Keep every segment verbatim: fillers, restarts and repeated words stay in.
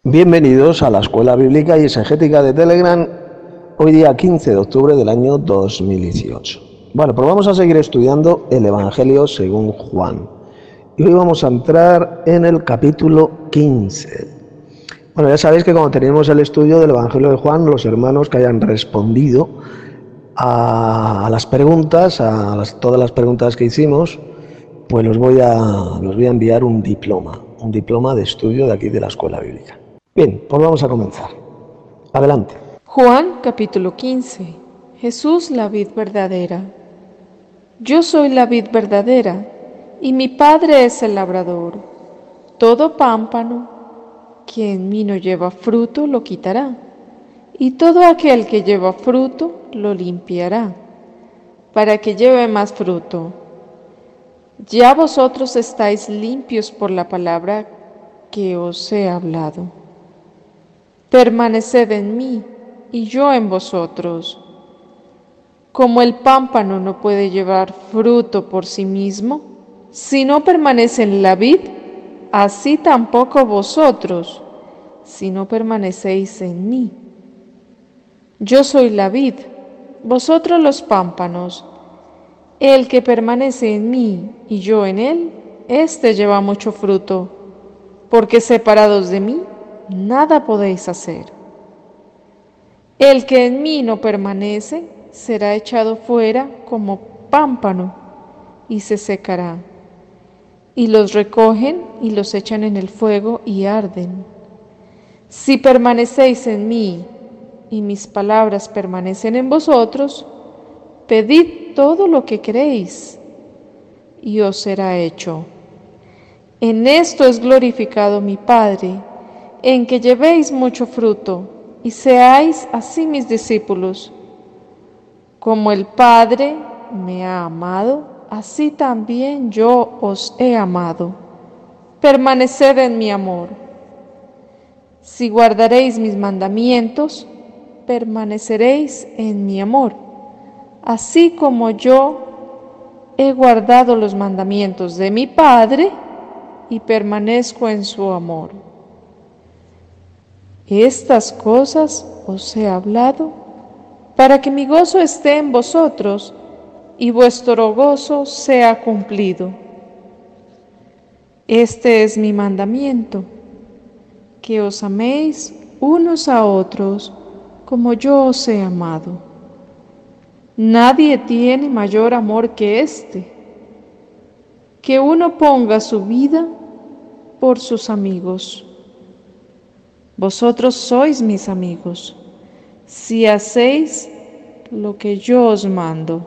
Bienvenidos a la Escuela Bíblica y Exegética de Telegram, hoy día quince de octubre del año dos mil dieciocho. Bueno, pues vamos a seguir estudiando el Evangelio según Juan. Y hoy vamos a entrar en el capítulo quince. Bueno, ya sabéis que cuando tenemos el estudio del Evangelio de Juan, los hermanos que hayan respondido a las preguntas, a las, todas las preguntas que hicimos, pues los voy a, los voy a enviar un diploma, un diploma de estudio de aquí de la Escuela Bíblica. Bien, pues vamos a comenzar. Adelante. Juan capítulo quince. Jesús la vid verdadera. Yo soy la vid verdadera, y mi Padre es el labrador. Todo pámpano que en mí no lleva fruto lo quitará, y todo aquel que lleva fruto lo limpiará, para que lleve más fruto. Ya vosotros estáis limpios por la palabra que os he hablado. Permaneced en mí, y yo en vosotros. Como el pámpano no puede llevar fruto por sí mismo, si no permanece en la vid, así tampoco vosotros, si no permanecéis en mí. Yo soy la vid, vosotros los pámpanos. El que permanece en mí y yo en él, éste lleva mucho fruto, porque separados de mí, nada podéis hacer. El que en mí no permanece será echado fuera como pámpano y se secará. Y los recogen y los echan en el fuego y arden. Si permanecéis en mí y mis palabras permanecen en vosotros, pedid todo lo que queréis y os será hecho. En esto es glorificado mi Padre, en que llevéis mucho fruto y seáis así mis discípulos. Como el Padre me ha amado, así también yo os he amado. Permaneced en mi amor. Si guardaréis mis mandamientos, permaneceréis en mi amor, así como yo he guardado los mandamientos de mi Padre y permanezco en su amor. Estas cosas os he hablado para que mi gozo esté en vosotros y vuestro gozo sea cumplido. Este es mi mandamiento, que os améis unos a otros como yo os he amado. Nadie tiene mayor amor que este, que uno ponga su vida por sus amigos. Vosotros sois mis amigos, si hacéis lo que yo os mando.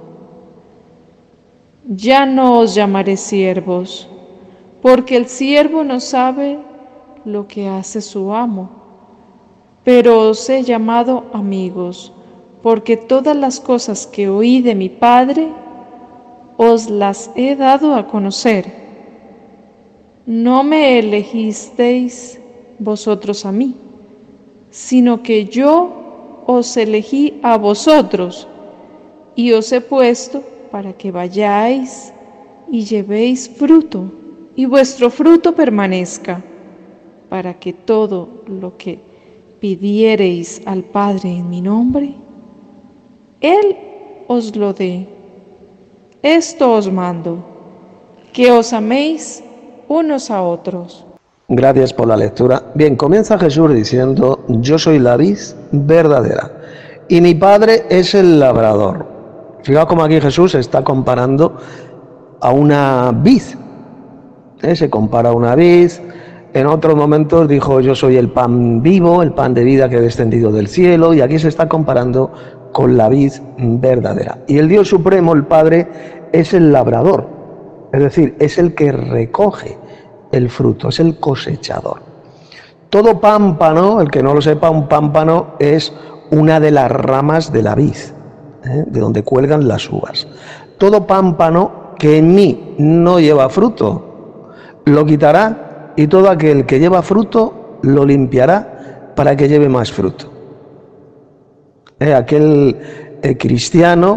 Ya no os llamaré siervos, porque el siervo no sabe lo que hace su amo, pero os he llamado amigos, porque todas las cosas que oí de mi Padre os las he dado a conocer. No me elegisteis vosotros a mí, sino que yo os elegí a vosotros y os he puesto para que vayáis y llevéis fruto y vuestro fruto permanezca, para que todo lo que pidiereis al Padre en mi nombre, Él os lo dé. Esto os mando, que os améis unos a otros. Gracias por la lectura. Bien, comienza Jesús diciendo: yo soy la vid verdadera y mi Padre es el labrador. Fijaos cómo aquí Jesús está comparando a una vid. ¿Eh? Se compara a una vid. En otros momentos dijo: yo soy el pan vivo, el pan de vida que he descendido del cielo, y aquí se está comparando con la vid verdadera. Y el Dios Supremo, el Padre, es el labrador, es decir, es el que recoge el fruto, es el cosechador. Todo pámpano, el que no lo sepa, un pámpano es una de las ramas de la vid, ¿eh? de donde cuelgan las uvas. Todo pámpano que en mí no lleva fruto, lo quitará, y todo aquel que lleva fruto lo limpiará para que lleve más fruto. ¿Eh? Aquel eh, cristiano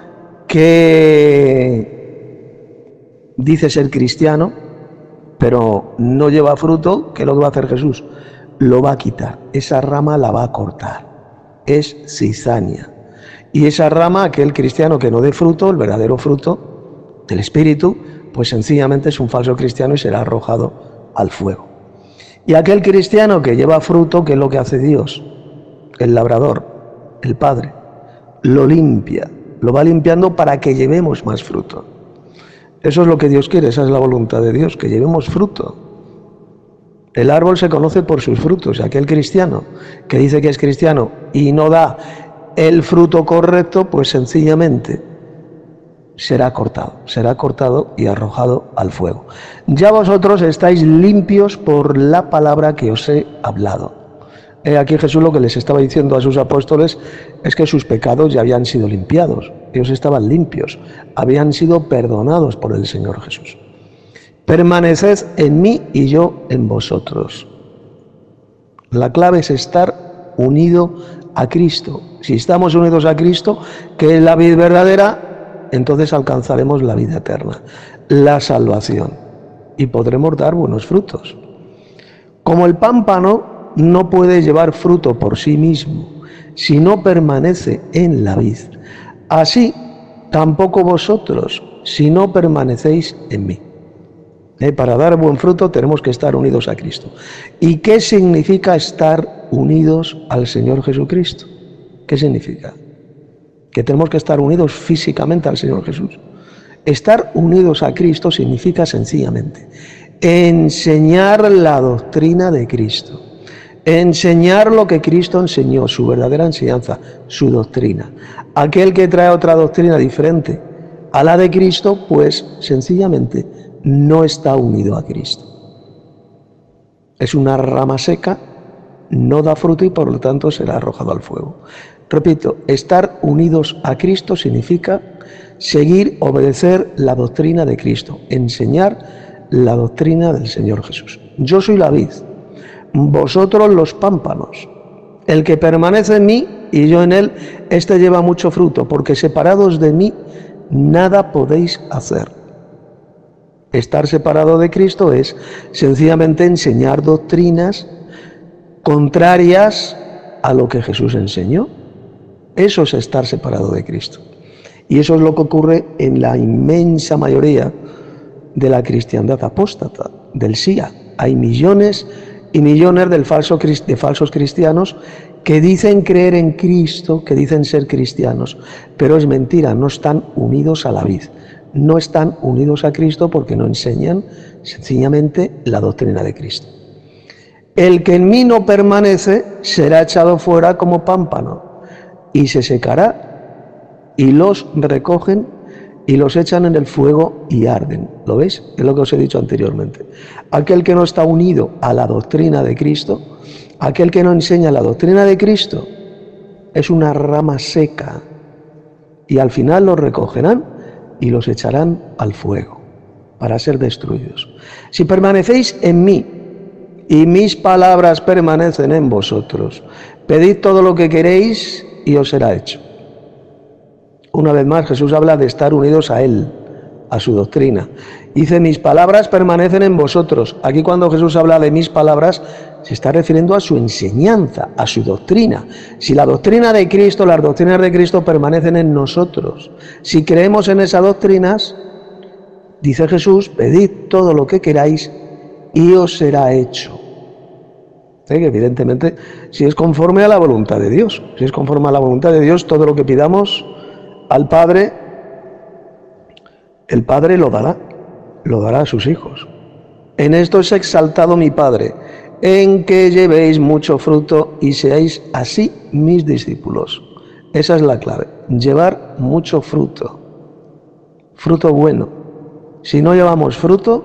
que dice ser cristiano, pero no lleva fruto, ¿qué es lo que va a hacer Jesús? lo va a quitar, esa rama la va a cortar. Es cizaña. Y esa rama, aquel cristiano que no dé fruto, el verdadero fruto del Espíritu, pues sencillamente es un falso cristiano y será arrojado al fuego. Y aquel cristiano que lleva fruto, ¿qué es lo que hace Dios? El labrador, el Padre, lo limpia, lo va limpiando para que llevemos más fruto. Eso es lo que Dios quiere, esa es la voluntad de Dios, que llevemos fruto. El árbol se conoce por sus frutos. Aquel cristiano que dice que es cristiano y no da el fruto correcto, pues sencillamente será cortado, será cortado y arrojado al fuego. Ya vosotros estáis limpios por la palabra que os he hablado. Eh, aquí Jesús lo que les estaba diciendo a sus apóstoles es que sus pecados ya habían sido limpiados. Ellos estaban limpios, habían sido perdonados por el Señor Jesús. Permaneced en mí y yo en vosotros. La clave es estar unido a Cristo. Si estamos unidos a Cristo, que es la vida verdadera, entonces alcanzaremos la vida eterna, la salvación, y podremos dar buenos frutos. Como el pámpano no puede llevar fruto por sí mismo si no permanece en la vid, así tampoco vosotros si no permanecéis en mí. Eh, para dar buen fruto tenemos que estar unidos a Cristo. ¿Y qué significa estar unidos al Señor Jesucristo? ¿Qué significa? Que tenemos que estar unidos físicamente al Señor Jesús. Estar unidos a Cristo significa sencillamente enseñar la doctrina de Cristo, enseñar lo que Cristo enseñó, su verdadera enseñanza, su doctrina. Aquel que trae otra doctrina diferente a la de Cristo, pues sencillamente no está unido a Cristo. Es una rama seca, no da fruto y por lo tanto será arrojado al fuego. Repito, estar unidos a Cristo significa seguir, obedecer la doctrina de Cristo, enseñar la doctrina del Señor Jesús. Yo soy la vid, vosotros los pámpanos. El que permanece en mí y yo en él, éste lleva mucho fruto, porque separados de mí nada podéis hacer. Estar separado de Cristo es sencillamente enseñar doctrinas contrarias a lo que Jesús enseñó. Eso es estar separado de Cristo. Y eso es lo que ocurre en la inmensa mayoría de la cristiandad apóstata, del S I A. Hay millones y millones de, falso, de falsos cristianos que dicen creer en Cristo, que dicen ser cristianos, pero es mentira, no están unidos a la vid. No están unidos a Cristo porque no enseñan sencillamente la doctrina de Cristo. El que en mí no permanece será echado fuera como pámpano y se secará, y los recogen y los echan en el fuego y arden. ¿Lo veis? Es lo que os he dicho anteriormente. Aquel que no está unido a la doctrina de Cristo, aquel que no enseña la doctrina de Cristo, es una rama seca y al final los recogerán y los echarán al fuego para ser destruidos. Si permanecéis en mí y mis palabras permanecen en vosotros, pedid todo lo que queréis y os será hecho. Una vez más, Jesús habla de estar unidos a Él, a su doctrina. Dice, mis palabras permanecen en vosotros. Aquí cuando Jesús habla de mis palabras, se está refiriendo a su enseñanza, a su doctrina. Si la doctrina de Cristo, las doctrinas de Cristo permanecen en nosotros, si creemos en esas doctrinas, dice Jesús, pedid todo lo que queráis y os será hecho. ¿Sí? Que evidentemente, si es conforme a la voluntad de Dios, si es conforme a la voluntad de Dios, todo lo que pidamos al Padre, el Padre lo dará, lo dará a sus hijos. En esto es exaltado mi Padre, en que llevéis mucho fruto y seáis así mis discípulos. Esa es la clave, llevar mucho fruto, fruto bueno. Si no llevamos fruto,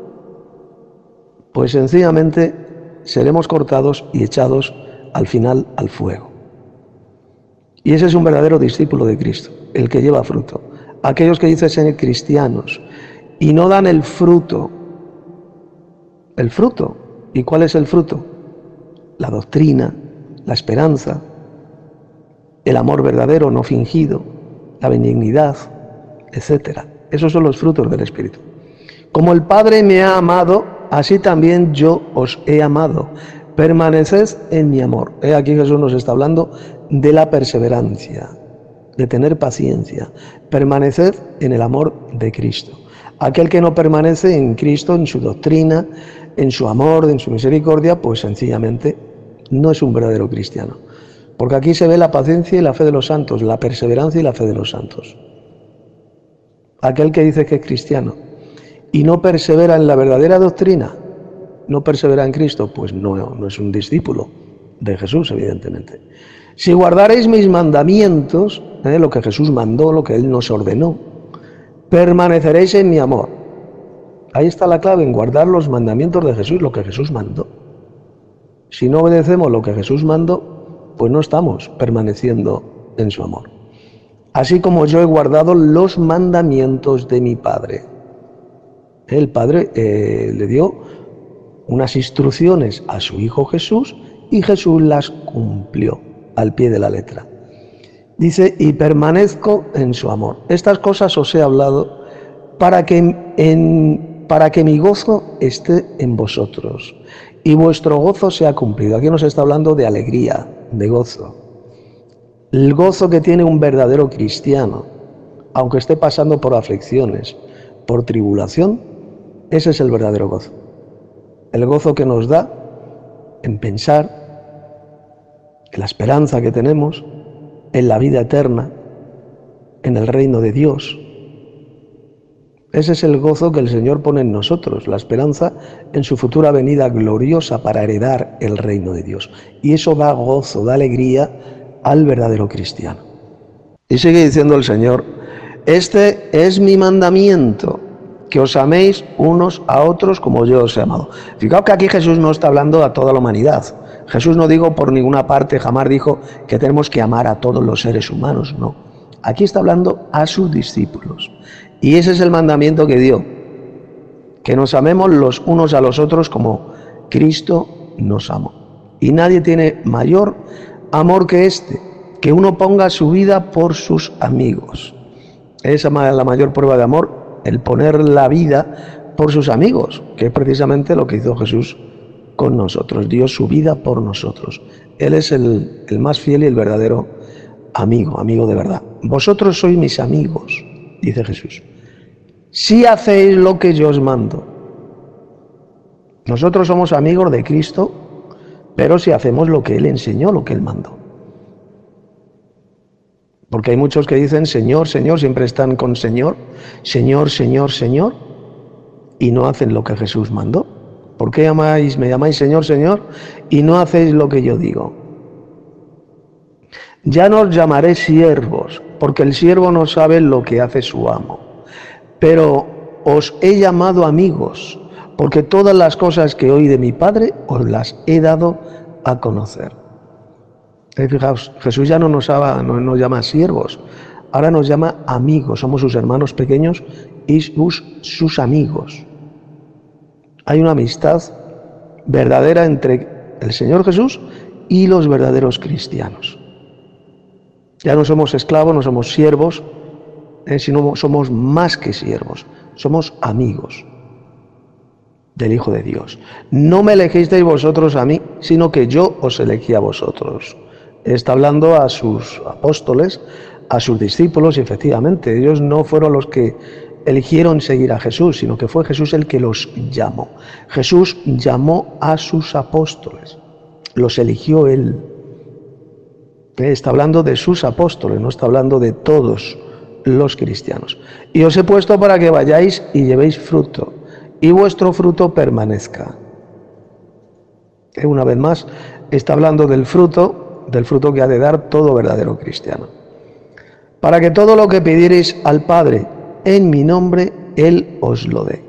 pues sencillamente seremos cortados y echados al final al fuego. Y ese es un verdadero discípulo de Cristo, el que lleva fruto. Aquellos que dicen ser cristianos y no dan el fruto, el fruto. ¿Y cuál es el fruto? La doctrina, la esperanza, el amor verdadero, no fingido, la benignidad, etcétera. Esos son los frutos del Espíritu. Como el Padre me ha amado, así también yo os he amado. permaneced en mi amor. Eh, aquí Jesús nos está hablando de la perseverancia, de tener paciencia. Permaneced en el amor de Cristo. Aquel que no permanece en Cristo, en su doctrina, en su amor, en su misericordia, pues sencillamente no es un verdadero cristiano. Porque aquí se ve la paciencia y la fe de los santos, la perseverancia y la fe de los santos. Aquel que dice que es cristiano y no persevera en la verdadera doctrina, no persevera en Cristo, pues no, no es un discípulo de Jesús, evidentemente. Si guardaréis mis mandamientos, ¿eh? lo que Jesús mandó, lo que Él nos ordenó, permaneceréis en mi amor. Ahí está la clave, en guardar los mandamientos de Jesús, lo que Jesús mandó. Si no obedecemos lo que Jesús mandó, pues no estamos permaneciendo en su amor. Así como yo he guardado los mandamientos de mi Padre. El Padre eh, le dio unas instrucciones a su Hijo Jesús y Jesús las cumplió al pie de la letra. Dice, y permanezco en su amor. Estas cosas os he hablado para que, en, para que mi gozo esté en vosotros y vuestro gozo sea cumplido. Aquí nos está hablando de alegría, de gozo. El gozo que tiene un verdadero cristiano, aunque esté pasando por aflicciones, por tribulación, ese es el verdadero gozo. El gozo que nos da en pensar en la esperanza que tenemos, en la vida eterna, en el reino de Dios. Ese es el gozo que el Señor pone en nosotros, la esperanza en su futura venida gloriosa para heredar el reino de Dios. Y eso da gozo, da alegría al verdadero cristiano. Y sigue diciendo el Señor, este es mi mandamiento, que os améis unos a otros como yo os he amado. Fijaos que aquí Jesús no está hablando a toda la humanidad. Jesús no dijo por ninguna parte, jamás dijo que tenemos que amar a todos los seres humanos, no. Aquí está hablando a sus discípulos. Y ese es el mandamiento que dio, que nos amemos los unos a los otros como Cristo nos amó. Y nadie tiene mayor amor que este, que uno ponga su vida por sus amigos. Esa es la mayor prueba de amor, el poner la vida por sus amigos, que es precisamente lo que hizo Jesús con nosotros, dio su vida por nosotros. Él es el, el más fiel y el verdadero amigo, amigo de verdad. Vosotros sois mis amigos, dice Jesús, si hacéis lo que yo os mando. Nosotros somos amigos de Cristo, pero si hacemos lo que Él enseñó, lo que Él mandó. Porque hay muchos que dicen Señor, Señor, siempre están con Señor, Señor, Señor, Señor, y no hacen lo que Jesús mandó. ¿Por qué llamáis, me llamáis Señor, Señor, y no hacéis lo que yo digo? Ya no os llamaré siervos, porque el siervo no sabe lo que hace su amo. Pero os he llamado amigos, porque todas las cosas que oí de mi Padre os las he dado a conocer. Eh, fijaos, Jesús ya no nos, llama, no nos llama siervos, ahora nos llama amigos, somos sus hermanos pequeños y sus, sus amigos. Hay una amistad verdadera entre el Señor Jesús y los verdaderos cristianos. Ya no somos esclavos, no somos siervos, eh, sino somos más que siervos, somos amigos del Hijo de Dios. No me elegisteis vosotros a mí, sino que yo os elegí a vosotros. Está hablando a sus apóstoles, a sus discípulos, y efectivamente, ellos no fueron los que eligieron seguir a Jesús, sino que fue Jesús el que los llamó. Jesús llamó a sus apóstoles, los eligió Él. Está hablando de sus apóstoles, no está hablando de todos los cristianos. Y os he puesto para que vayáis y llevéis fruto, y vuestro fruto permanezca. Una vez más, está hablando del fruto, del fruto que ha de dar todo verdadero cristiano. Para que todo lo que pidiereis al Padre en mi nombre, Él os lo dé.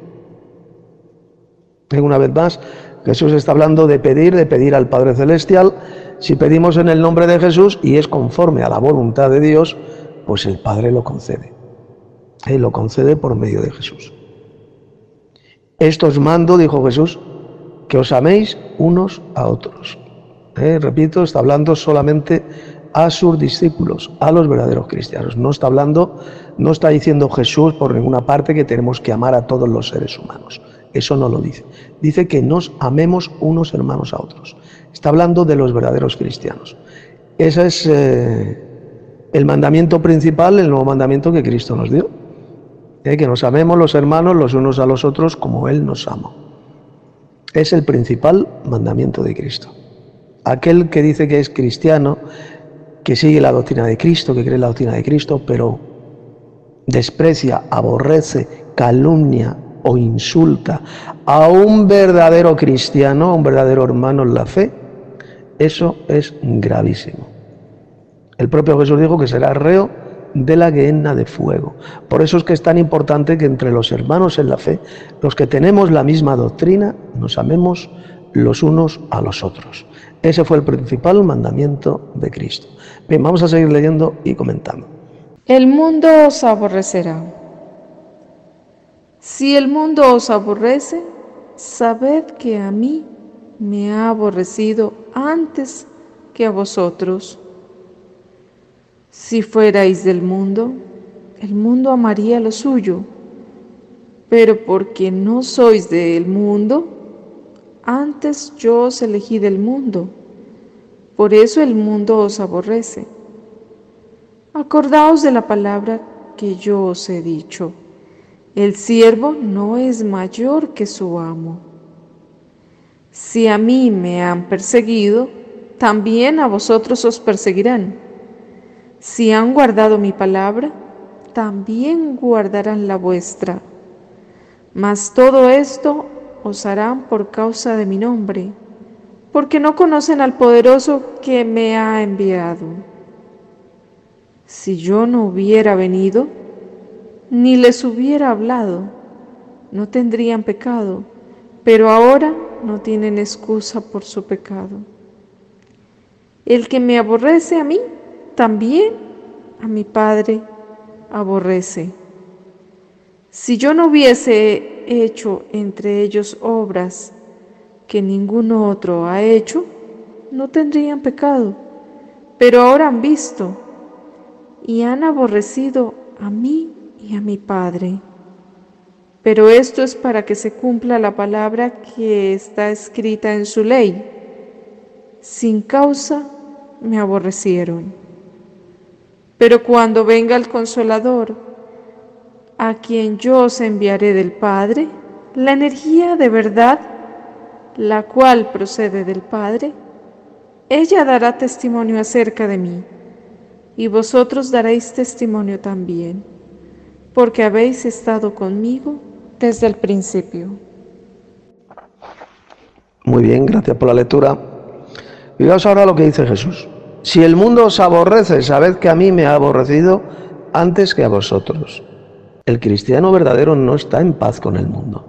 Una vez más, Jesús está hablando de pedir, de pedir al Padre Celestial. Si pedimos en el nombre de Jesús y es conforme a la voluntad de Dios, pues el Padre lo concede. Él lo concede por medio de Jesús. Esto os mando, dijo Jesús, que os améis unos a otros. Eh, repito, está hablando solamente a sus discípulos, a los verdaderos cristianos. No está hablando, no está diciendo Jesús por ninguna parte que tenemos que amar a todos los seres humanos. Eso no lo dice. Dice que nos amemos unos hermanos a otros. Está hablando de los verdaderos cristianos. Ese es eh, el mandamiento principal, el nuevo mandamiento que Cristo nos dio. Eh, que nos amemos los hermanos los unos a los otros como Él nos ama. Es el principal mandamiento de Cristo. Aquel que dice que es cristiano, que sigue la doctrina de Cristo, que cree en la doctrina de Cristo, pero desprecia, aborrece, calumnia o insulta a un verdadero cristiano, a un verdadero hermano en la fe, eso es gravísimo. El propio Jesús dijo que será reo de la gehenna de fuego. Por eso es que es tan importante que entre los hermanos en la fe, los que tenemos la misma doctrina, nos amemos los unos a los otros. Ese fue el principal mandamiento de Cristo. Bien, vamos a seguir leyendo y comentando. El mundo os aborrecerá. Si el mundo os aborrece, sabed que a mí me ha aborrecido antes que a vosotros. Si fuerais del mundo, el mundo amaría lo suyo, pero porque no sois del mundo, antes yo os elegí del mundo, por eso el mundo os aborrece. Acordaos de la palabra que yo os he dicho, el siervo no es mayor que su amo. Si a mí me han perseguido, también a vosotros os perseguirán. Si han guardado mi palabra, también guardarán la vuestra. Mas todo esto os harán por causa de mi nombre, porque no conocen al poderoso que me ha enviado. Si yo no hubiera venido, ni les hubiera hablado, no tendrían pecado, pero ahora no tienen excusa por su pecado. El que me aborrece a mí, también a mi Padre aborrece. Si yo no hubiese hecho entre ellos obras que ninguno otro ha hecho, no tendrían pecado, pero ahora han visto y han aborrecido a mí y a mi Padre. Pero esto es para que se cumpla la palabra que está escrita en su ley. Sin causa me aborrecieron. Pero cuando venga el Consolador, a quien yo os enviaré del Padre, la energía de verdad, la cual procede del Padre, ella dará testimonio acerca de mí, y vosotros daréis testimonio también, porque habéis estado conmigo desde el principio. Muy bien, gracias por la lectura. Fijaos ahora lo que dice Jesús. Si el mundo os aborrece, sabed que a mí me ha aborrecido antes que a vosotros. El cristiano verdadero no está en paz con el mundo.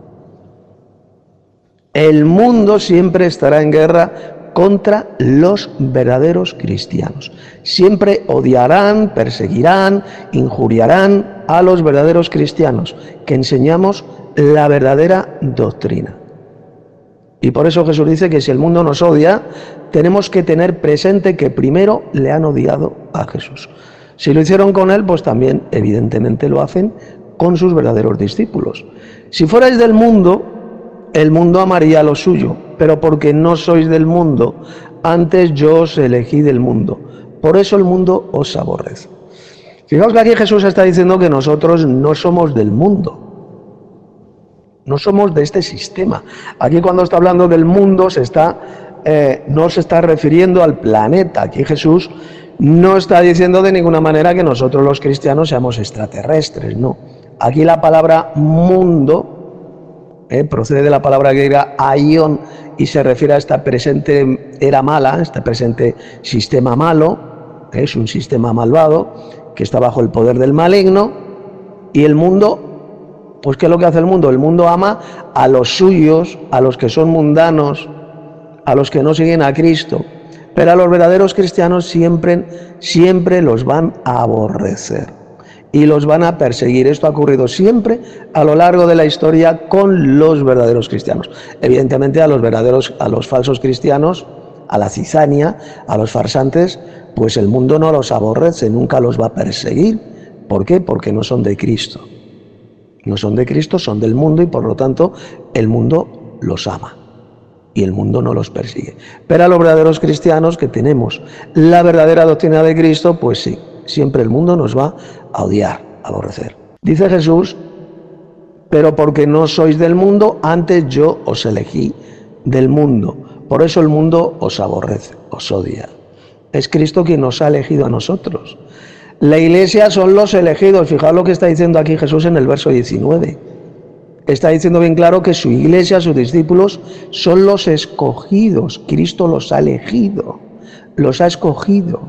El mundo siempre estará en guerra contra los verdaderos cristianos. Siempre odiarán, perseguirán, injuriarán a los verdaderos cristianos, que enseñamos la verdadera doctrina. Y por eso Jesús dice que si el mundo nos odia, tenemos que tener presente que primero le han odiado a Jesús. Si lo hicieron con él, pues también evidentemente lo hacen con sus verdaderos discípulos. Si fuerais del mundo, el mundo amaría lo suyo, pero porque no sois del mundo, antes yo os elegí del mundo. Por eso el mundo os aborrece. Fijaos que aquí Jesús está diciendo que nosotros no somos del mundo. No somos de este sistema. Aquí cuando está hablando del mundo se está, eh, no se está refiriendo al planeta. Aquí Jesús no está diciendo de ninguna manera que nosotros los cristianos seamos extraterrestres, no. Aquí la palabra mundo eh, procede de la palabra griega aion y se refiere a esta presente era mala, este presente sistema malo, eh, es un sistema malvado que está bajo el poder del maligno, y el mundo. Pues ¿qué es lo que hace el mundo? El mundo ama a los suyos, a los que son mundanos, a los que no siguen a Cristo. Pero a los verdaderos cristianos siempre, siempre los van a aborrecer y los van a perseguir. Esto ha ocurrido siempre a lo largo de la historia con los verdaderos cristianos. Evidentemente a los verdaderos, a los falsos cristianos, a la cizaña, a los farsantes, pues el mundo no los aborrece, nunca los va a perseguir. ¿Por qué? Porque no son de Cristo. No son de Cristo, son del mundo y por lo tanto el mundo los ama y el mundo no los persigue. Pero a los verdaderos cristianos que tenemos la verdadera doctrina de Cristo, pues sí, siempre el mundo nos va a odiar, a aborrecer. Dice Jesús, pero porque no sois del mundo, antes yo os elegí del mundo. Por eso el mundo os aborrece, os odia. Es Cristo quien nos ha elegido a nosotros. La iglesia son los elegidos. Fijaos lo que está diciendo aquí Jesús en el verso diecinueve. Está diciendo bien claro que su iglesia, sus discípulos, son los escogidos. Cristo los ha elegido, los ha escogido.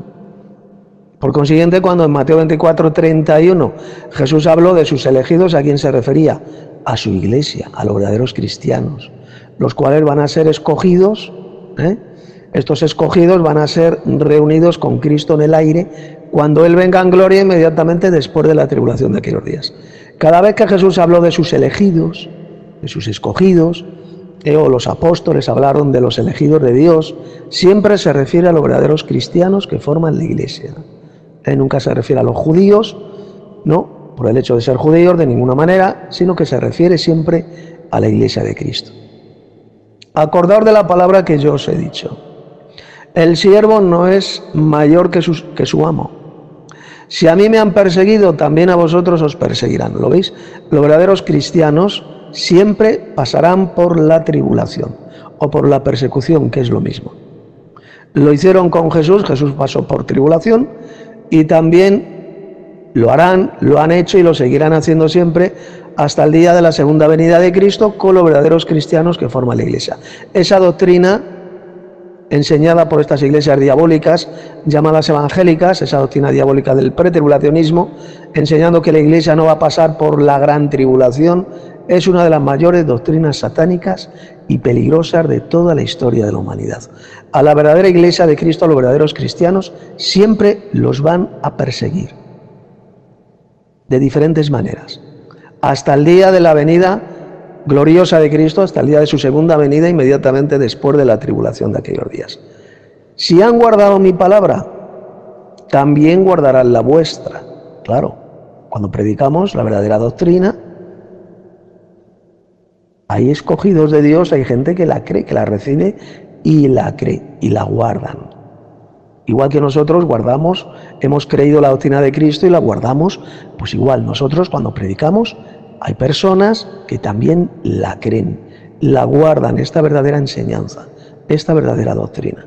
Por consiguiente, cuando en Mateo veinticuatro, treinta y uno Jesús habló de sus elegidos, ¿a quién se refería? A su iglesia, a los verdaderos cristianos, los cuales van a ser escogidos, ¿eh? Estos escogidos van a ser reunidos con Cristo en el aire cuando Él venga en gloria inmediatamente después de la tribulación de aquellos días. Cada vez que Jesús habló de sus elegidos, de sus escogidos, eh, o los apóstoles hablaron de los elegidos de Dios, siempre se refiere a los verdaderos cristianos que forman la iglesia. Eh, nunca se refiere a los judíos, no, por el hecho de ser judíos de ninguna manera, sino que se refiere siempre a la iglesia de Cristo. Acordaos de la palabra que yo os he dicho. El siervo no es mayor que su, que su amo. Si a mí me han perseguido, también a vosotros os perseguirán. ¿Lo veis? Los verdaderos cristianos siempre pasarán por la tribulación o por la persecución, que es lo mismo. Lo hicieron con Jesús, Jesús pasó por tribulación y también lo harán, lo han hecho y lo seguirán haciendo siempre hasta el día de la segunda venida de Cristo con los verdaderos cristianos que forman la iglesia. Esa doctrina enseñada por estas iglesias diabólicas, llamadas evangélicas, esa doctrina diabólica del pretribulacionismo, enseñando que la iglesia no va a pasar por la gran tribulación, es una de las mayores doctrinas satánicas y peligrosas de toda la historia de la humanidad. A la verdadera iglesia de Cristo, a los verdaderos cristianos, siempre los van a perseguir, de diferentes maneras, hasta el día de la venida gloriosa de Cristo, hasta el día de su segunda venida, inmediatamente después de la tribulación de aquellos días. Si han guardado mi palabra, también guardarán la vuestra. Claro, cuando predicamos la verdadera doctrina, hay escogidos de Dios, hay gente que la cree, que la recibe y la cree y la guardan. Igual que nosotros guardamos, hemos creído la doctrina de Cristo y la guardamos, pues igual nosotros cuando predicamos, hay personas que también la creen, la guardan, esta verdadera enseñanza, esta verdadera doctrina.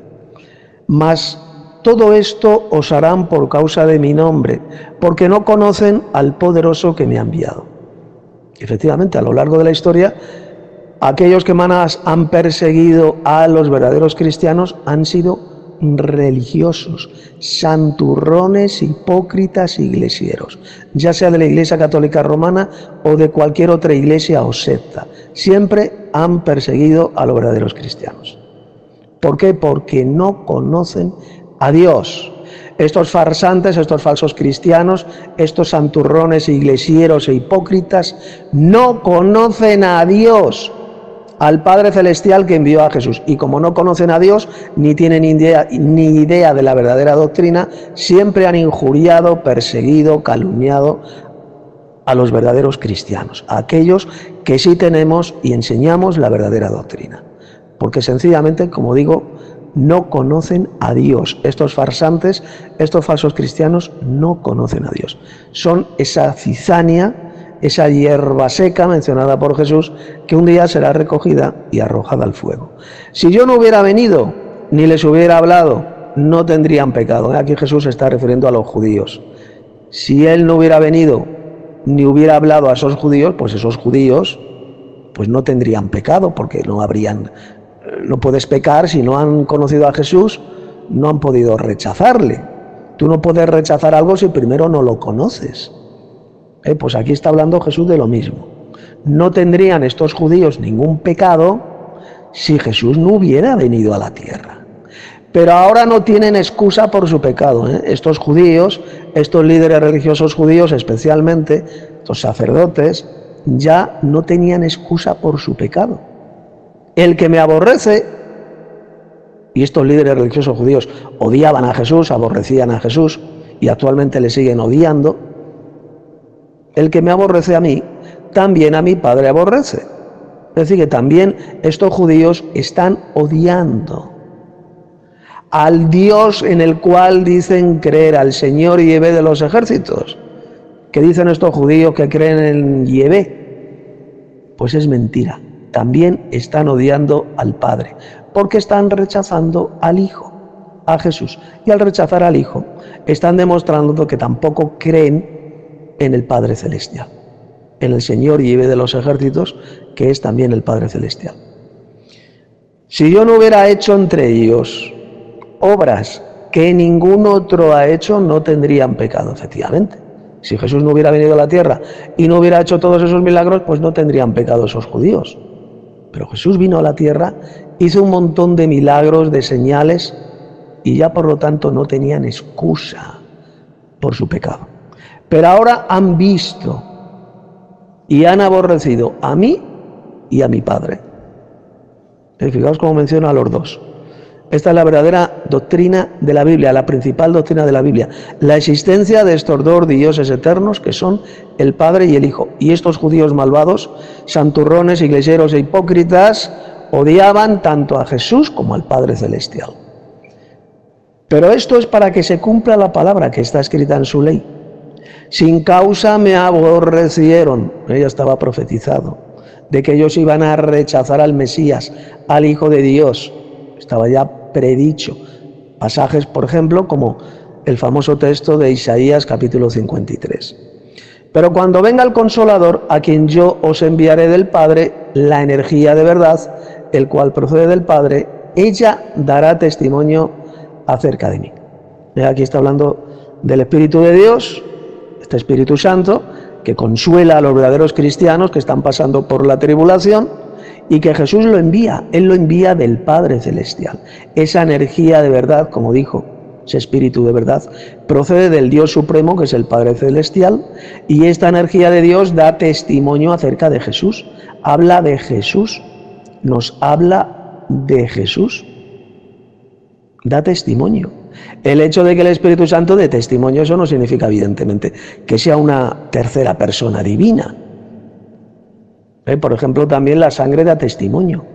Mas todo esto os harán por causa de mi nombre, porque no conocen al poderoso que me ha enviado. Efectivamente, a lo largo de la historia, aquellos que más han perseguido a los verdaderos cristianos han sido religiosos, santurrones, hipócritas, iglesieros, ya sea de la Iglesia Católica Romana o de cualquier otra iglesia o secta. Siempre han perseguido a los verdaderos cristianos. ¿Por qué? Porque no conocen a Dios. Estos farsantes, estos falsos cristianos, estos santurrones, iglesieros e hipócritas no conocen a Dios, al Padre Celestial que envió a Jesús. Y como no conocen a Dios, ni tienen idea, ni idea de la verdadera doctrina, siempre han injuriado, perseguido, calumniado a los verdaderos cristianos, a aquellos que sí tenemos y enseñamos la verdadera doctrina. Porque sencillamente, como digo, no conocen a Dios. Estos farsantes, estos falsos cristianos no conocen a Dios. Son esa cizaña, esa hierba seca mencionada por Jesús, que un día será recogida y arrojada al fuego. Si yo no hubiera venido, ni les hubiera hablado, no tendrían pecado. Aquí Jesús se está refiriendo a los judíos. Si Él no hubiera venido, ni hubiera hablado a esos judíos, pues esos judíos pues no tendrían pecado, porque no habrían, no puedes pecar si no han conocido a Jesús, no han podido rechazarle. Tú no puedes rechazar algo si primero no lo conoces. Eh, pues aquí está hablando Jesús de lo mismo. No tendrían estos judíos ningún pecado si Jesús no hubiera venido a la tierra. Pero ahora no tienen excusa por su pecado. ¿eh? Estos judíos, estos líderes religiosos judíos especialmente, estos sacerdotes, ya no tenían excusa por su pecado. El que me aborrece, y estos líderes religiosos judíos odiaban a Jesús, aborrecían a Jesús y actualmente le siguen odiando, el que me aborrece a mí, también a mi Padre aborrece. Es decir, que también estos judíos están odiando al Dios en el cual dicen creer, al Señor Yahvé de los ejércitos. ¿Qué dicen estos judíos que creen en Yahvé? Pues es mentira. También están odiando al Padre, porque están rechazando al Hijo, a Jesús. Y al rechazar al Hijo, están demostrando que tampoco creen en el Padre Celestial, en el Señor Yahvé de los ejércitos, que es también el Padre Celestial. Si yo no hubiera hecho entre ellos obras que ningún otro ha hecho, no tendrían pecado, efectivamente. Si Jesús no hubiera venido a la tierra y no hubiera hecho todos esos milagros, pues no tendrían pecado esos judíos. Pero Jesús vino a la tierra, hizo un montón de milagros, de señales, y ya por lo tanto no tenían excusa por su pecado. Pero ahora han visto y han aborrecido a mí y a mi Padre. Eh, fijaos cómo menciona a los dos. Esta es la verdadera doctrina de la Biblia, la principal doctrina de la Biblia. La existencia de estos dos dioses eternos que son el Padre y el Hijo. Y estos judíos malvados, santurrones, iglesieros e hipócritas, odiaban tanto a Jesús como al Padre Celestial. Pero esto es para que se cumpla la palabra que está escrita en su ley. Sin causa me aborrecieron. Ella estaba profetizado de que ellos iban a rechazar al Mesías, al Hijo de Dios. Estaba ya predicho. Pasajes, por ejemplo, como el famoso texto de Isaías capítulo cincuenta y tres. Pero cuando venga el Consolador, a quien yo os enviaré del Padre, la energía de verdad, el cual procede del Padre, ella dará testimonio acerca de mí. Aquí está hablando del Espíritu de Dios, este Espíritu Santo, que consuela a los verdaderos cristianos que están pasando por la tribulación, y que Jesús lo envía, Él lo envía del Padre Celestial. Esa energía de verdad, como dijo, ese Espíritu de verdad, procede del Dios Supremo, que es el Padre Celestial, y esta energía de Dios da testimonio acerca de Jesús, habla de Jesús, nos habla de Jesús, da testimonio. El hecho de que el Espíritu Santo dé testimonio, eso no significa evidentemente que sea una tercera persona divina. ¿Eh? Por ejemplo, también la sangre da testimonio.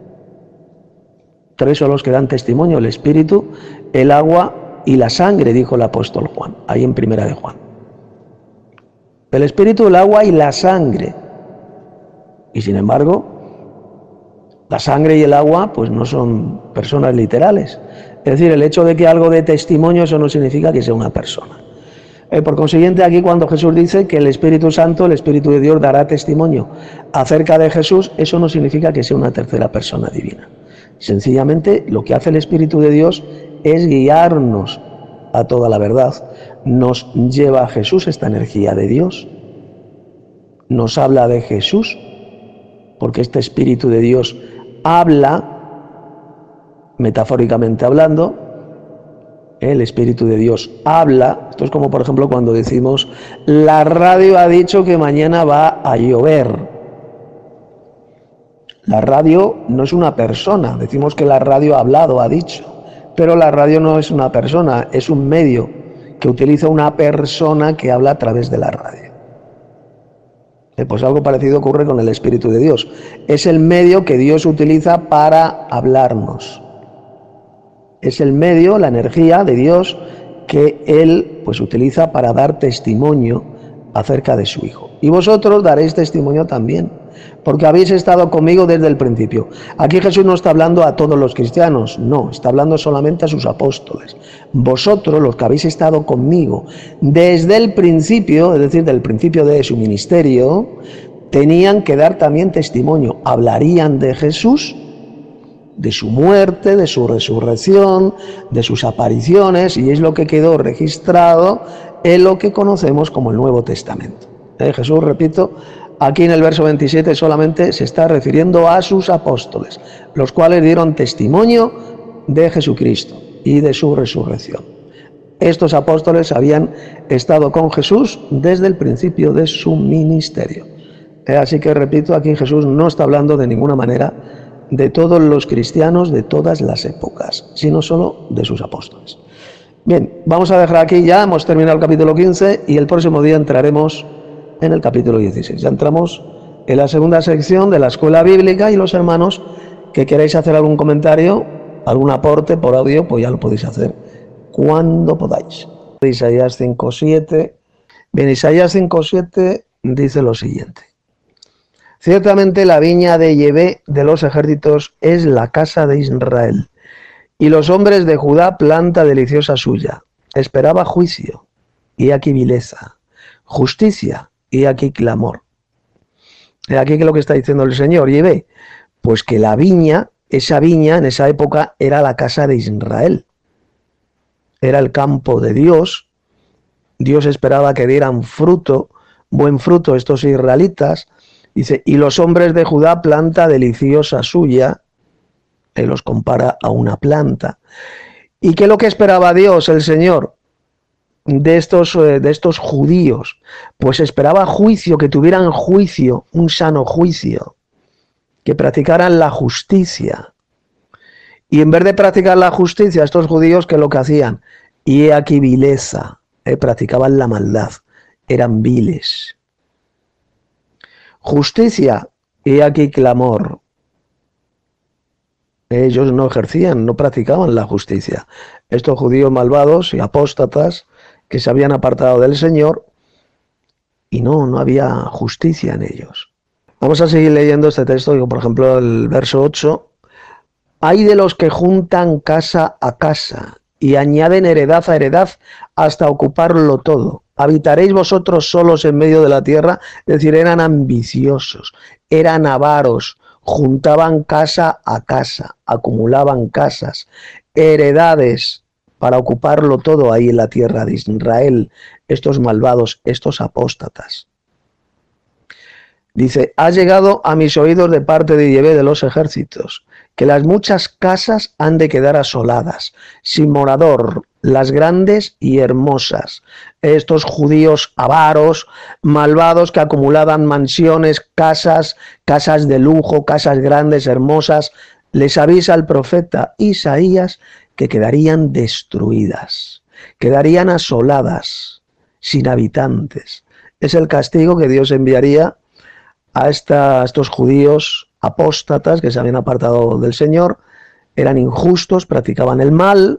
Tres son los que dan testimonio: el Espíritu, el agua y la sangre, dijo el apóstol Juan, ahí en Primera de Juan. El Espíritu, el agua y la sangre. Y sin embargo, la sangre y el agua pues no son personas literales. Es decir, el hecho de que algo dé testimonio, eso no significa que sea una persona. Eh, por consiguiente, aquí cuando Jesús dice que el Espíritu Santo, el Espíritu de Dios, dará testimonio acerca de Jesús, eso no significa que sea una tercera persona divina. Sencillamente, lo que hace el Espíritu de Dios es guiarnos a toda la verdad. Nos lleva a Jesús, esta energía de Dios. Nos habla de Jesús, porque este Espíritu de Dios habla, metafóricamente hablando, el Espíritu de Dios habla. Esto es como, por ejemplo, cuando decimos, la radio ha dicho que mañana va a llover. La radio no es una persona. Decimos que la radio ha hablado, ha dicho. Pero la radio no es una persona, es un medio que utiliza una persona que habla a través de la radio. Eh, pues algo parecido ocurre con el Espíritu de Dios. Es el medio que Dios utiliza para hablarnos. Es el medio, la energía de Dios que Él pues utiliza para dar testimonio acerca de su Hijo. Y vosotros daréis testimonio también, porque habéis estado conmigo desde el principio. Aquí Jesús no está hablando a todos los cristianos, no, está hablando solamente a sus apóstoles. Vosotros, los que habéis estado conmigo desde el principio, es decir, del principio de su ministerio, tenían que dar también testimonio. Hablarían de Jesús, de su muerte, de su resurrección, de sus apariciones, y es lo que quedó registrado en lo que conocemos como el Nuevo Testamento. ¿Eh? Jesús, repito, aquí en el verso veintisiete solamente se está refiriendo a sus apóstoles, los cuales dieron testimonio de Jesucristo y de su resurrección. Estos apóstoles habían estado con Jesús desde el principio de su ministerio. ¿Eh? Así que, repito, aquí Jesús no está hablando de ninguna manera de todos los cristianos de todas las épocas, sino solo de sus apóstoles. Bien, vamos a dejar aquí ya, hemos terminado el capítulo quince y el próximo día entraremos en el capítulo dieciséis. Ya entramos en la segunda sección de la escuela bíblica, y los hermanos que queréis hacer algún comentario, algún aporte por audio, pues ya lo podéis hacer cuando podáis. Isaías cinco siete. Bien, Isaías cinco siete dice lo siguiente. Ciertamente la viña de Yahvé de los ejércitos es la casa de Israel, y los hombres de Judá planta deliciosa suya. Esperaba juicio, y aquí vileza, justicia, y aquí clamor. Y aquí, ¿qué es lo que está diciendo el Señor Yahvé? Pues que la viña, esa viña en esa época era la casa de Israel. Era el campo de Dios. Dios esperaba que dieran fruto, buen fruto estos israelitas. Dice, y los hombres de Judá planta deliciosa suya. Él los compara a una planta. ¿Y qué es lo que esperaba Dios, el Señor, de estos, de estos judíos? Pues esperaba juicio, que tuvieran juicio, un sano juicio, que practicaran la justicia. Y en vez de practicar la justicia, estos judíos, ¿qué es lo que hacían? Y aquí vileza, eh, practicaban la maldad, eran viles. Justicia, y aquí clamor. Ellos no ejercían, no practicaban la justicia. Estos judíos malvados y apóstatas que se habían apartado del Señor, y no, no había justicia en ellos. Vamos a seguir leyendo este texto, digo, por ejemplo, el verso ocho. Hay de los que juntan casa a casa y añaden heredad a heredad hasta ocuparlo todo. Habitaréis vosotros solos en medio de la tierra, es decir, eran ambiciosos, eran avaros, juntaban casa a casa, acumulaban casas, heredades para ocuparlo todo ahí en la tierra de Israel, estos malvados, estos apóstatas. Dice, ha llegado a mis oídos de parte de Yahvé de los ejércitos, que las muchas casas han de quedar asoladas, sin morador, las grandes y hermosas. Estos judíos avaros, malvados, que acumulaban mansiones, casas, casas de lujo, casas grandes, hermosas, les avisa el profeta Isaías que quedarían destruidas, quedarían asoladas, sin habitantes. Es el castigo que Dios enviaría a, esta, a estos judíos apóstatas que se habían apartado del Señor, eran injustos, practicaban el mal,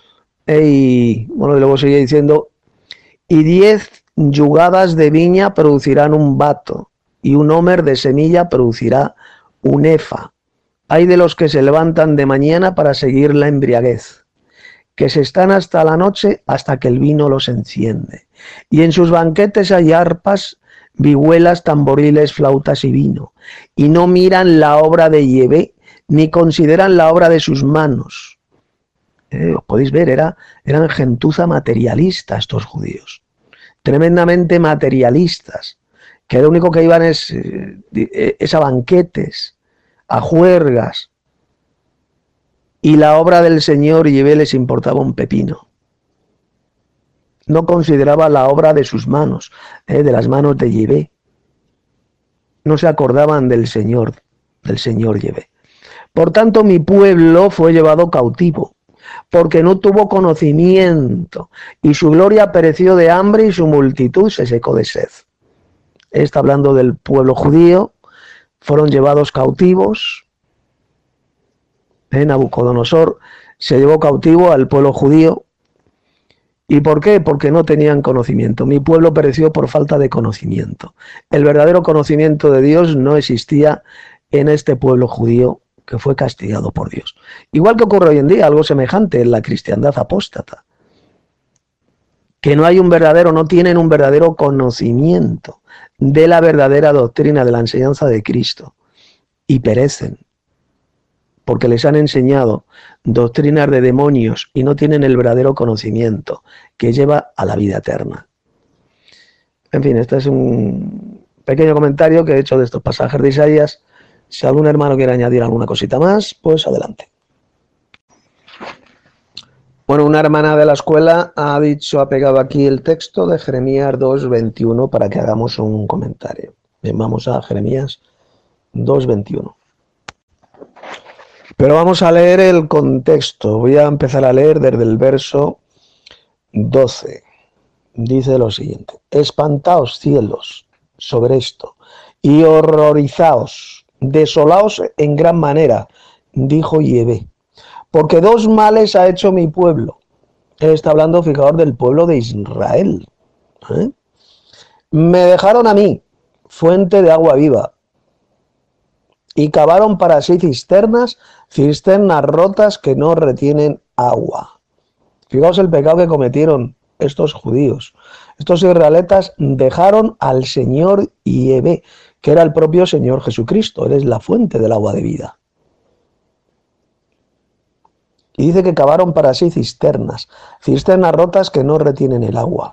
y bueno, y luego sigue diciendo, y diez yugadas de viña producirán un bato, y un homer de semilla producirá un efa. Hay de los que se levantan de mañana para seguir la embriaguez, que se están hasta la noche hasta que el vino los enciende. Y en sus banquetes hay arpas, vihuelas, tamboriles, flautas y vino. Y no miran la obra de Yahvé, ni consideran la obra de sus manos. Eh, os podéis ver, era, eran gentuza materialista estos judíos. Tremendamente materialistas. Que lo único que iban es, eh, es a banquetes, a juergas, y la obra del Señor Yahvé les importaba un pepino. No consideraba la obra de sus manos, eh, de las manos de Yahvé. No se acordaban del Señor, del Señor Yahvé. Por tanto, mi pueblo fue llevado cautivo, porque no tuvo conocimiento, y su gloria pereció de hambre y su multitud se secó de sed. Está hablando del pueblo judío. Fueron llevados cautivos. ¿Eh? Nabucodonosor se llevó cautivo al pueblo judío. ¿Y por qué? Porque no tenían conocimiento. Mi pueblo pereció por falta de conocimiento. El verdadero conocimiento de Dios no existía en este pueblo judío que fue castigado por Dios. Igual que ocurre hoy en día, algo semejante en la cristiandad apóstata. Que no hay un verdadero, no tienen un verdadero conocimiento de la verdadera doctrina, de la enseñanza de Cristo, y perecen porque les han enseñado doctrinas de demonios y no tienen el verdadero conocimiento que lleva a la vida eterna. En fin, este es un pequeño comentario que he hecho de estos pasajes de Isaías. Si algún hermano quiere añadir alguna cosita más, pues adelante. Bueno, una hermana de la escuela ha dicho, ha pegado aquí el texto de Jeremías dos veintiuno para que hagamos un comentario. Bien, vamos a Jeremías dos veintiuno. Pero vamos a leer el contexto. Voy a empezar a leer desde el verso doce. Dice lo siguiente: espantaos cielos sobre esto, y horrorizaos, desolaos en gran manera, dijo Yahvé, porque dos males ha hecho mi pueblo. Él está hablando, fijaos, del pueblo de Israel. ¿Eh? Me dejaron a mí, fuente de agua viva, y cavaron para sí cisternas, cisternas rotas que no retienen agua. Fijaos el pecado que cometieron estos judíos. Estos israelitas dejaron al Señor Yahvé, que era el propio Señor Jesucristo. Él es la fuente del agua de vida. Y dice que cavaron para sí cisternas, cisternas rotas que no retienen el agua.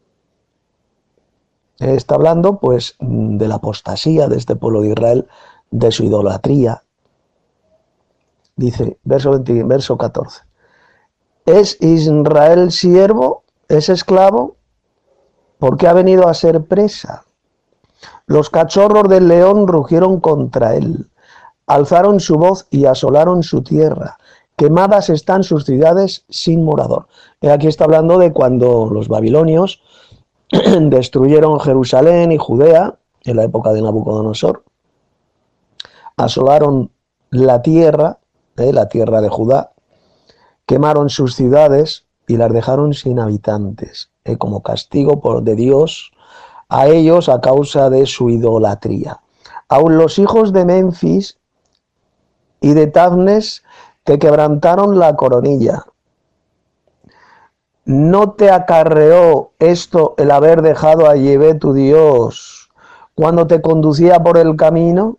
Está hablando, pues, de la apostasía de este pueblo de Israel, de su idolatría. Dice, verso, veinte, verso catorce. ¿Es Israel siervo? ¿Es esclavo? Porque ha venido a ser presa. Los cachorros del león rugieron contra él. Alzaron su voz y asolaron su tierra. Quemadas están sus ciudades sin morador. Y aquí está hablando de cuando los babilonios destruyeron Jerusalén y Judea, en la época de Nabucodonosor. Asolaron la tierra, eh, la tierra de Judá, quemaron sus ciudades y las dejaron sin habitantes, eh, como castigo por, de Dios a ellos a causa de su idolatría. Aun los hijos de Memphis y de Tabnes te quebrantaron la coronilla. ¿No te acarreó esto el haber dejado a Yahvé tu Dios cuando te conducía por el camino?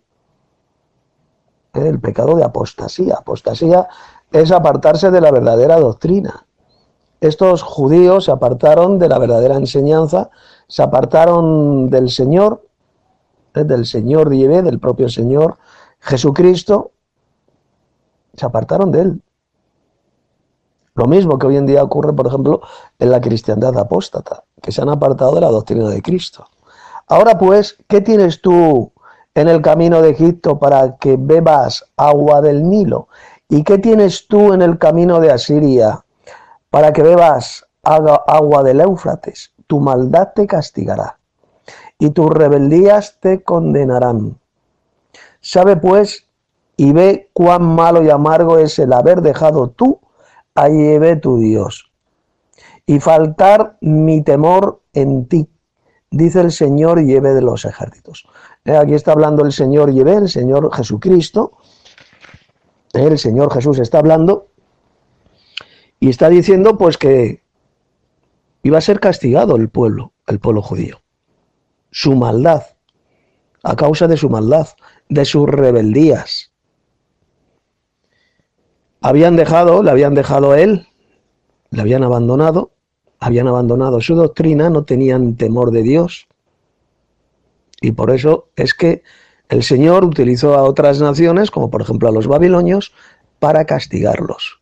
El pecado de apostasía. Apostasía es apartarse de la verdadera doctrina. Estos judíos se apartaron de la verdadera enseñanza, se apartaron del Señor, del Señor de Yahvé, del propio Señor Jesucristo, se apartaron de él. Lo mismo que hoy en día ocurre, por ejemplo, en la cristiandad apóstata, que se han apartado de la doctrina de Cristo. Ahora pues, ¿qué tienes tú en el camino de Egipto para que bebas agua del Nilo? ¿Y qué tienes tú en el camino de Asiria para que bebas agua del Éufrates? Tu maldad te castigará y tus rebeldías te condenarán. Sabe pues y ve cuán malo y amargo es el haber dejado tú a Yahvé tu Dios y faltar mi temor en ti, dice el Señor Yahvé de los ejércitos. Aquí está hablando el Señor Yahvé, el Señor Jesucristo. El Señor Jesús está hablando y está diciendo pues que iba a ser castigado el pueblo, el pueblo judío. Su maldad, a causa de su maldad, de sus rebeldías. Habían dejado, le habían dejado a él, le habían abandonado, habían abandonado su doctrina, no tenían temor de Dios. Y por eso es que el Señor utilizó a otras naciones, como por ejemplo a los babilonios, para castigarlos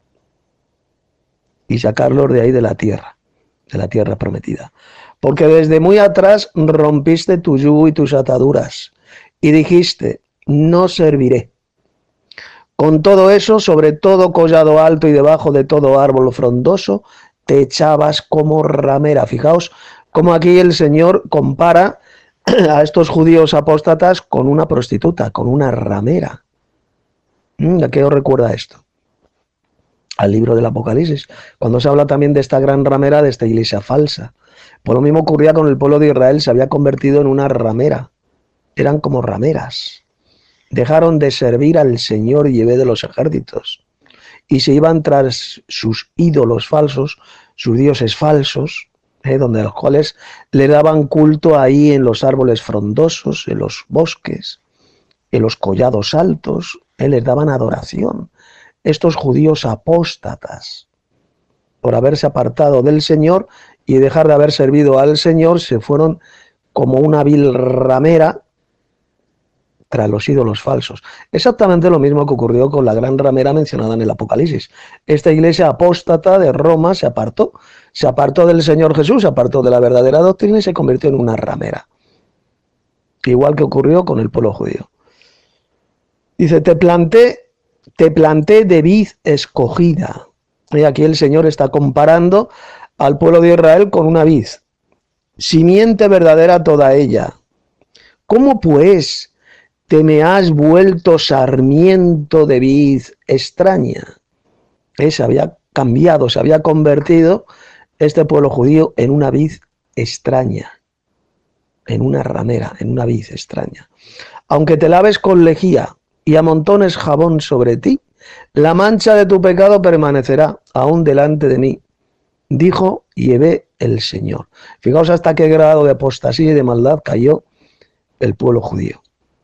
y sacarlos de ahí de la tierra, de la tierra prometida. Porque desde muy atrás rompiste tu yugo y tus ataduras y dijiste, no serviré. Con todo eso, sobre todo collado alto y debajo de todo árbol frondoso, te echabas como ramera. Fijaos cómo aquí el Señor compara a estos judíos apóstatas con una prostituta, con una ramera. ¿A qué os recuerda esto? Al libro del Apocalipsis, cuando se habla también de esta gran ramera, de esta iglesia falsa. Por lo mismo ocurría con el pueblo de Israel, se había convertido en una ramera. Eran como rameras. Dejaron de servir al Señor Yahvé de los ejércitos y se iban tras sus ídolos falsos, sus dioses falsos, eh, donde los cuales le daban culto ahí en los árboles frondosos, en los bosques, en los collados altos, eh, les daban adoración. Estos judíos apóstatas, por haberse apartado del Señor y dejar de haber servido al Señor, se fueron como una vil ramera tras los ídolos falsos. Exactamente lo mismo que ocurrió con la gran ramera mencionada en el Apocalipsis. Esta iglesia apóstata de Roma se apartó, se apartó del Señor Jesús, se apartó de la verdadera doctrina y se convirtió en una ramera. Igual que ocurrió con el pueblo judío. Dice, te planté, te planté de vid escogida. Y aquí el Señor está comparando al pueblo de Israel con una vid. Simiente verdadera toda ella. ¿Cómo pues te me has vuelto sarmiento de vid extraña? ¿Eh? Se había cambiado, se había convertido este pueblo judío en una vid extraña, en una ramera, en una vid extraña. Aunque te laves con lejía y amontones jabón sobre ti, la mancha de tu pecado permanecerá aún delante de mí, dijo Yahvé el Señor. Fijaos hasta qué grado de apostasía y de maldad cayó el pueblo judío.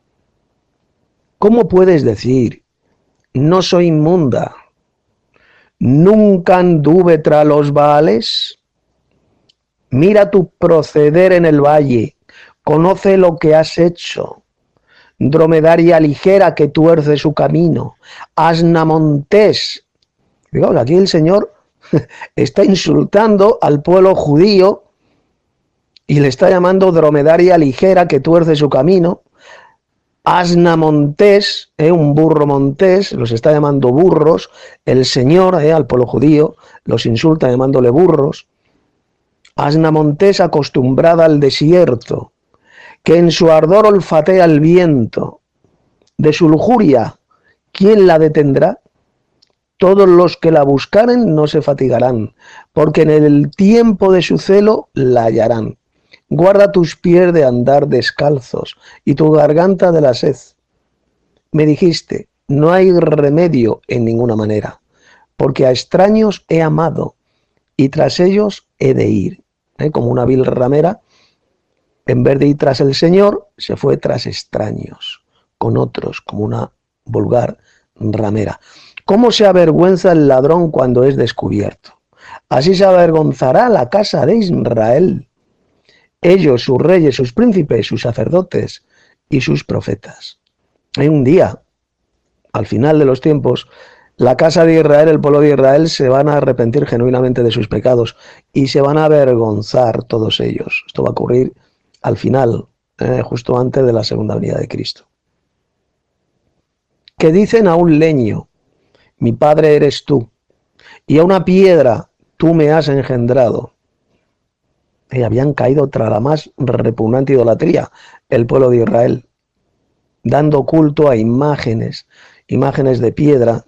¿Cómo puedes decir, no soy inmunda, nunca anduve tras los Baales? Mira tu proceder en el valle, conoce lo que has hecho. Dromedaria ligera que tuerce su camino, asna montés. Fijaos, aquí el Señor está insultando al pueblo judío y le está llamando dromedaria ligera que tuerce su camino. Asna montés, eh, un burro montés, los está llamando burros. El Señor eh, al pueblo judío los insulta llamándole burros. Asna montés acostumbrada al desierto, que en su ardor olfatea el viento. De su lujuria, ¿quién la detendrá? Todos los que la buscaren no se fatigarán, porque en el tiempo de su celo la hallarán. Guarda tus pies de andar descalzos y tu garganta de la sed. Me dijiste, no hay remedio en ninguna manera, porque a extraños he amado y tras ellos he de ir. ¿Eh? Como una vil ramera, en vez de ir tras el Señor, se fue tras extraños, con otros, como una vulgar ramera. ¿Cómo se avergüenza el ladrón cuando es descubierto? Así se avergonzará la casa de Israel. Ellos, sus reyes, sus príncipes, sus sacerdotes y sus profetas. Hay un día, al final de los tiempos, la casa de Israel, el pueblo de Israel, se van a arrepentir genuinamente de sus pecados y se van a avergonzar todos ellos. Esto va a ocurrir al final, eh, justo antes de la segunda venida de Cristo. Que dicen a un leño, mi padre eres tú, y a una piedra tú me has engendrado. Y habían caído tras la más repugnante idolatría el pueblo de Israel, dando culto a imágenes, imágenes de piedra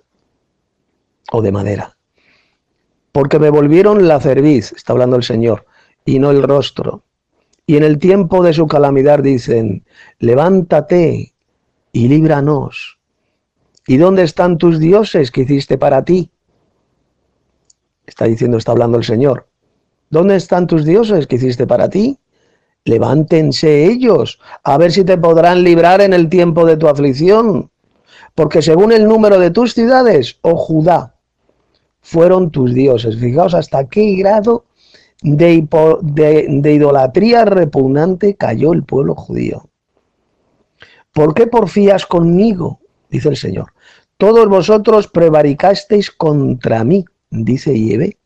o de madera. Porque me volvieron la cerviz, está hablando el Señor, y no el rostro. Y en el tiempo de su calamidad dicen, levántate y líbranos. ¿Y dónde están tus dioses que hiciste para ti? Está diciendo, está hablando el Señor. ¿Dónde están tus dioses que hiciste para ti? Levántense ellos, a ver si te podrán librar en el tiempo de tu aflicción. Porque según el número de tus ciudades, oh Judá, fueron tus dioses. Fijaos hasta qué grado de, hipo, de, de idolatría repugnante cayó el pueblo judío. ¿Por qué porfías conmigo? Dice el Señor. Todos vosotros prevaricasteis contra mí, dice Yahvé.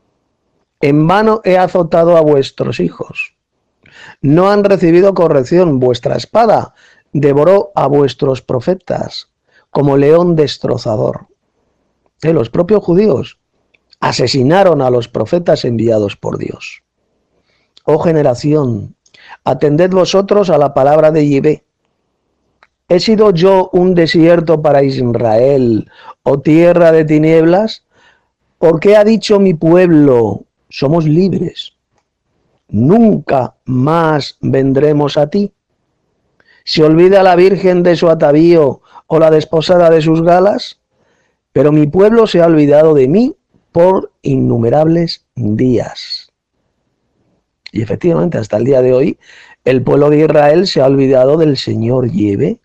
En vano he azotado a vuestros hijos. No han recibido corrección. Vuestra espada devoró a vuestros profetas como león destrozador. ¿Eh? Los propios judíos asesinaron a los profetas enviados por Dios. Oh generación, atended vosotros a la palabra de Yahvé. ¿He sido yo un desierto para Israel o tierra de tinieblas? ¿Por qué ha dicho mi pueblo, somos libres? Nunca más vendremos a ti. ¿Se olvida la virgen de su atavío o la desposada de sus galas? Pero mi pueblo se ha olvidado de mí por innumerables días. Y efectivamente, hasta el día de hoy, el pueblo de Israel se ha olvidado del Señor Yahvé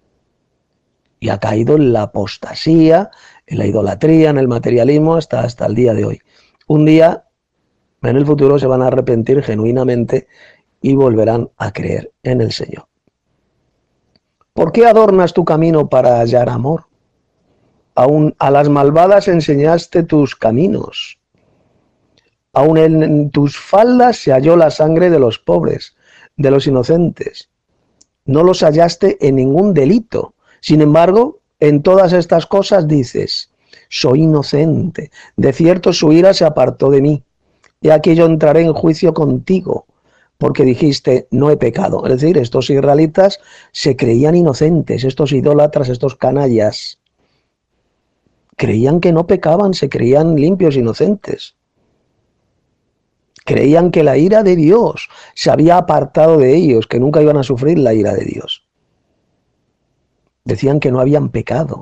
y ha caído en la apostasía, en la idolatría, en el materialismo, hasta, hasta el día de hoy. Un día, en el futuro, se van a arrepentir genuinamente y volverán a creer en el Señor. ¿Por qué adornas tu camino para hallar amor? Aún a las malvadas enseñaste tus caminos. Aún en tus faldas se halló la sangre de los pobres, de los inocentes. No los hallaste en ningún delito. Sin embargo, en todas estas cosas dices, soy inocente. De cierto su ira se apartó de mí. Y aquí yo entraré en juicio contigo, porque dijiste, no he pecado. Es decir, estos israelitas se creían inocentes, estos idólatras, estos canallas, creían que no pecaban, se creían limpios, inocentes. Creían que la ira de Dios se había apartado de ellos, que nunca iban a sufrir la ira de Dios. Decían que no habían pecado.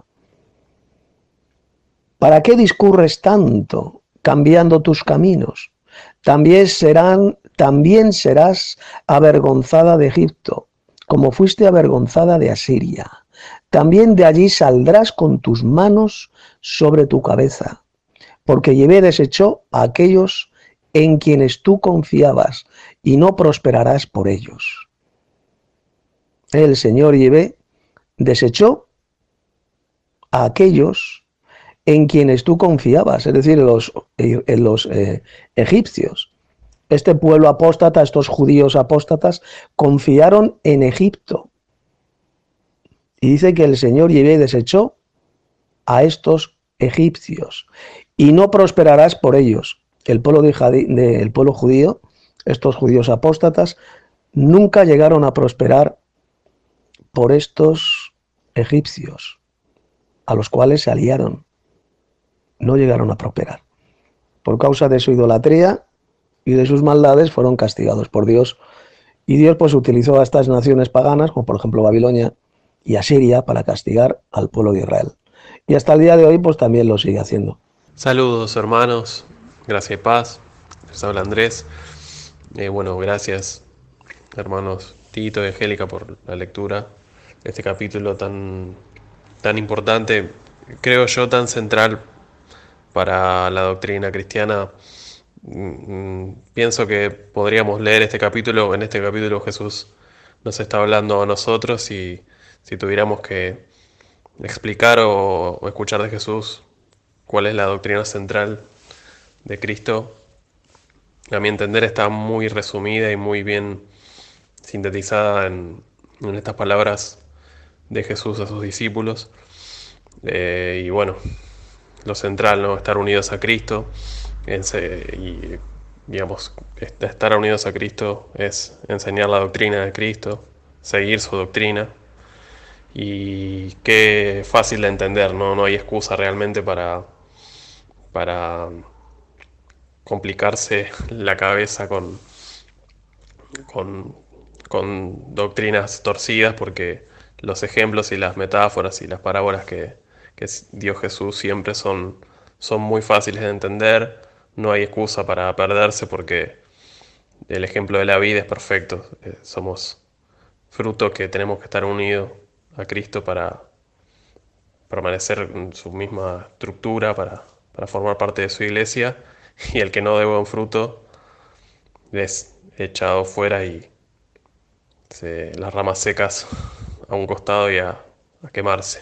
¿Para qué discurres tanto, cambiando tus caminos? También serán, también serás avergonzada de Egipto, como fuiste avergonzada de Asiria. También de allí saldrás con tus manos sobre tu cabeza, porque Yahvé desechó a aquellos en quienes tú confiabas, y no prosperarás por ellos. El Señor Yahvé desechó a aquellos en quienes tú confiabas, es decir, en los, en los eh, egipcios. Este pueblo apóstata, estos judíos apóstatas, confiaron en Egipto. Y dice que el Señor Yahvé desechó a estos egipcios, y no prosperarás por ellos. El pueblo, de, de, el pueblo judío, estos judíos apóstatas, nunca llegaron a prosperar por estos egipcios, a los cuales se aliaron. No llegaron a prosperar. Por causa de su idolatría y de sus maldades fueron castigados por Dios. Y Dios pues utilizó a estas naciones paganas, como por ejemplo Babilonia y Asiria, para castigar al pueblo de Israel. Y hasta el día de hoy pues también lo sigue haciendo. Saludos hermanos, gracia y paz. Les habla Andrés. Eh, bueno, gracias hermanos Tito y Angélica por la lectura de este capítulo tan, tan importante, creo yo tan central para la doctrina cristiana. Pienso que podríamos leer este capítulo. En este capítulo Jesús nos está hablando a nosotros, y si tuviéramos que explicar o, o escuchar de Jesús cuál es la doctrina central de Cristo, a mi entender está muy resumida y muy bien sintetizada en, en estas palabras de Jesús a sus discípulos. Eh, y bueno, lo central, ¿no? Estar unidos a Cristo. Y digamos, estar unidos a Cristo es enseñar la doctrina de Cristo, seguir su doctrina. Y qué fácil de entender, ¿no? No hay excusa realmente para, para complicarse la cabeza con, con, con doctrinas torcidas, porque los ejemplos y las metáforas y las parábolas que, que dio Jesús siempre son, son muy fáciles de entender. No hay excusa para perderse, porque el ejemplo de la vida es perfecto. Eh, somos fruto que tenemos que estar unidos a Cristo para permanecer en su misma estructura, para, para formar parte de su iglesia, y el que no dé buen fruto es echado fuera y se, las ramas secas a un costado y a, a quemarse.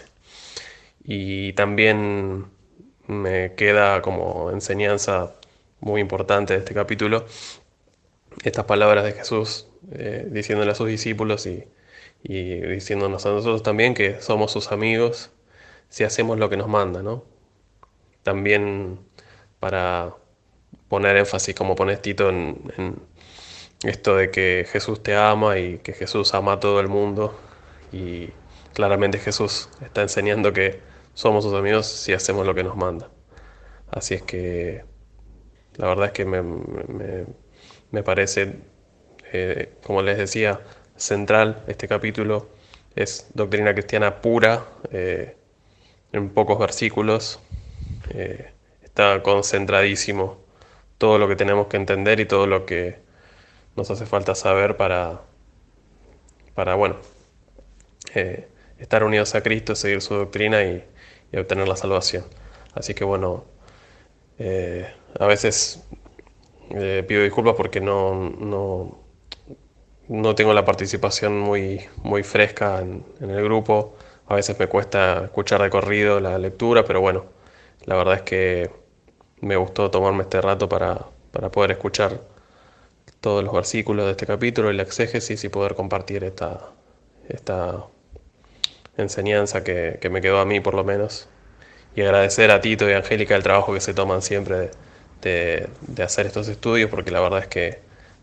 Y también me queda como enseñanza muy importante de este capítulo estas palabras de Jesús, eh, diciéndole a sus discípulos y, y diciéndonos a nosotros también que somos sus amigos si hacemos lo que nos manda, ¿no? También para poner énfasis, como pones Tito, en, en esto de que Jesús te ama y que Jesús ama a todo el mundo, y claramente Jesús está enseñando que somos sus amigos si hacemos lo que nos manda. Así es que la verdad es que me, me, me parece, eh, como les decía, central este capítulo. Es doctrina cristiana pura, eh, en pocos versículos. Eh, está concentradísimo todo lo que tenemos que entender y todo lo que nos hace falta saber para, para bueno, eh, estar unidos a Cristo, seguir su doctrina y, y obtener la salvación. Así que bueno, eh, a veces eh, pido disculpas porque no, no, no tengo la participación muy, muy fresca en, en el grupo. A veces me cuesta escuchar de corrido la lectura, pero bueno, la verdad es que me gustó tomarme este rato para, para poder escuchar todos los versículos de este capítulo y la exégesis, y poder compartir esta, esta enseñanza que, que me quedó a mí por lo menos. Y agradecer a Tito y a Angélica el trabajo que se toman siempre de, de, de hacer estos estudios, porque la verdad es que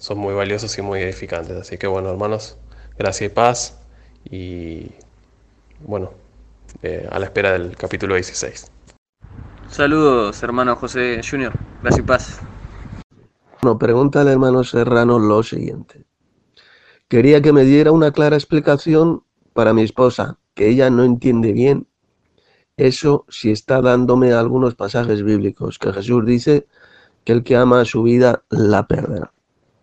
son muy valiosos y muy edificantes. Así que bueno, hermanos, gracia y paz y bueno, eh, a la espera del capítulo dieciséis. Saludos, hermano José Junior. Gracias y paz. Bueno, pregunta al hermano Serrano lo siguiente. Quería que me diera una clara explicación para mi esposa, que ella no entiende bien eso si está dándome algunos pasajes bíblicos, que Jesús dice que el que ama a su vida la perderá.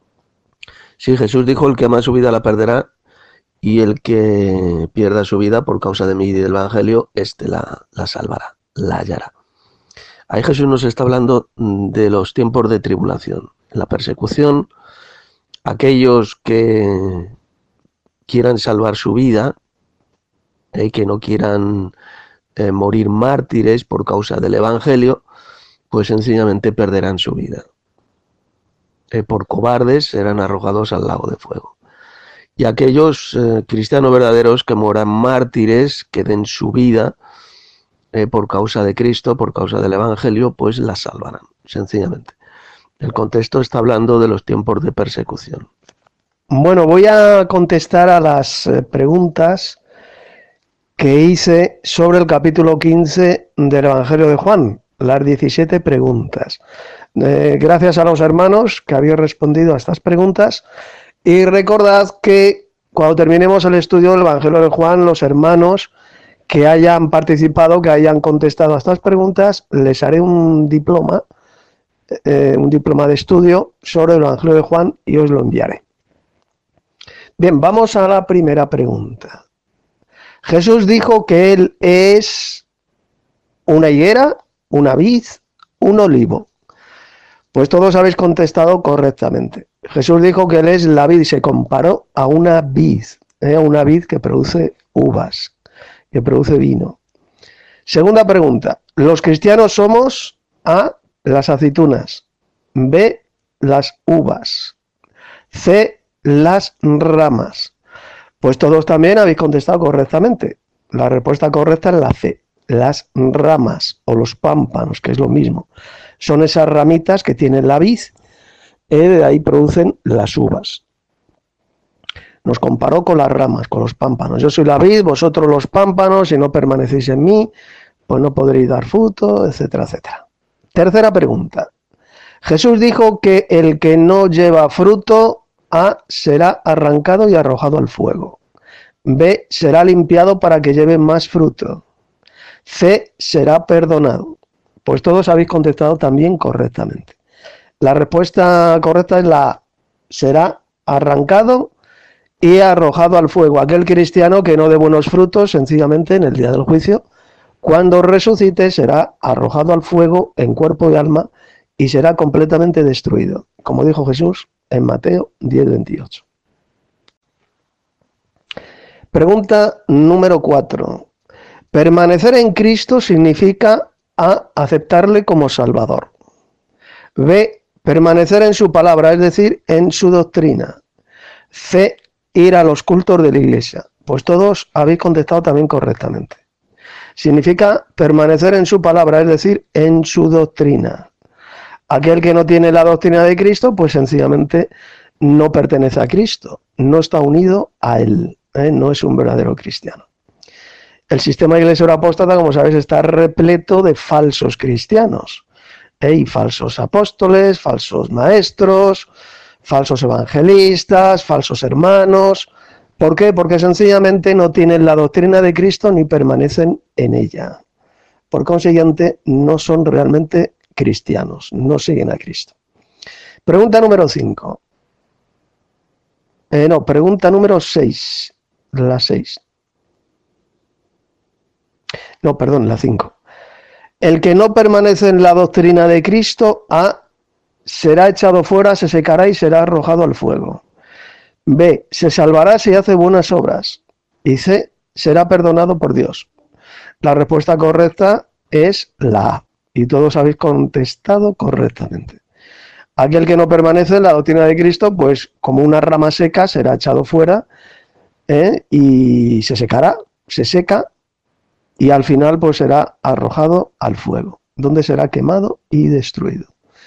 Sí, Jesús dijo el que ama a su vida la perderá y el que pierda su vida por causa de mí y del Evangelio, este la, la salvará, la hallará. Ahí Jesús nos está hablando de los tiempos de tribulación, la persecución, aquellos que quieran salvar su vida, eh, que no quieran eh, morir mártires por causa del Evangelio, pues sencillamente perderán su vida. Eh, por cobardes serán arrojados al lago de fuego. Y aquellos eh, cristianos verdaderos que mueran mártires, que den su vida eh, por causa de Cristo, por causa del Evangelio, pues la salvarán, sencillamente. El contexto está hablando de los tiempos de persecución. Bueno, voy a contestar a las eh, preguntas que hice sobre el capítulo quince del Evangelio de Juan, las diecisiete preguntas. Eh, gracias a los hermanos que habéis respondido a estas preguntas. Y recordad que cuando terminemos el estudio del Evangelio de Juan, los hermanos que hayan participado, que hayan contestado a estas preguntas, les haré un diploma, eh, un diploma de estudio sobre el Evangelio de Juan y os lo enviaré. Bien, vamos a la primera pregunta. Jesús dijo que Él es una higuera, una vid, un olivo. Pues todos habéis contestado correctamente. Jesús dijo que Él es la vid y se comparó a una vid, ¿eh? una vid que produce uvas, que produce vino. Segunda pregunta. Los cristianos somos A, las aceitunas, B, las uvas, C, las ramas. Pues todos también habéis contestado correctamente. La respuesta correcta es la C, las ramas o los pámpanos, que es lo mismo. Son esas ramitas que tienen la vid, y de ahí producen las uvas. Nos comparó con las ramas, con los pámpanos. Yo soy la vid, vosotros los pámpanos, si no permanecéis en mí, pues no podréis dar fruto, etcétera, etcétera. Tercera pregunta. Jesús dijo que el que no lleva fruto, A, será arrancado y arrojado al fuego. B, será limpiado para que lleve más fruto. C, será perdonado. Pues todos habéis contestado también correctamente. La respuesta correcta es la A, será arrancado y arrojado al fuego. Aquel cristiano que no dé buenos frutos, sencillamente en el día del juicio, cuando resucite, será arrojado al fuego en cuerpo y alma y será completamente destruido, como dijo Jesús en Mateo diez veintiocho. Pregunta número cuatro. Permanecer en Cristo significa A, aceptarle como Salvador. B, permanecer en su palabra, es decir, en su doctrina. C, ir a los cultos de la Iglesia. Pues todos habéis contestado también correctamente. Significa permanecer en su palabra, es decir, en su doctrina. Aquel que no tiene la doctrina de Cristo, pues sencillamente no pertenece a Cristo, no está unido a Él, ¿eh? No es un verdadero cristiano. El sistema de iglesia apóstata, como sabéis, está repleto de falsos cristianos, ¿eh? Y falsos apóstoles, falsos maestros, falsos evangelistas, falsos hermanos. ¿Por qué? Porque sencillamente no tienen la doctrina de Cristo ni permanecen en ella. Por consiguiente, no son realmente cristianos, no siguen a Cristo. Pregunta número cinco. Eh, no, pregunta número seis. La seis. No, perdón, la cinco. El que no permanece en la doctrina de Cristo, A, será echado fuera, se secará y será arrojado al fuego. B, se salvará si hace buenas obras. Y C, será perdonado por Dios. La respuesta correcta es la A. Y todos habéis contestado correctamente. Aquel que no permanece en la doctrina de Cristo, pues como una rama seca, será echado fuera, ¿eh? Y se secará, se seca, y al final pues será arrojado al fuego, donde será quemado y destruido.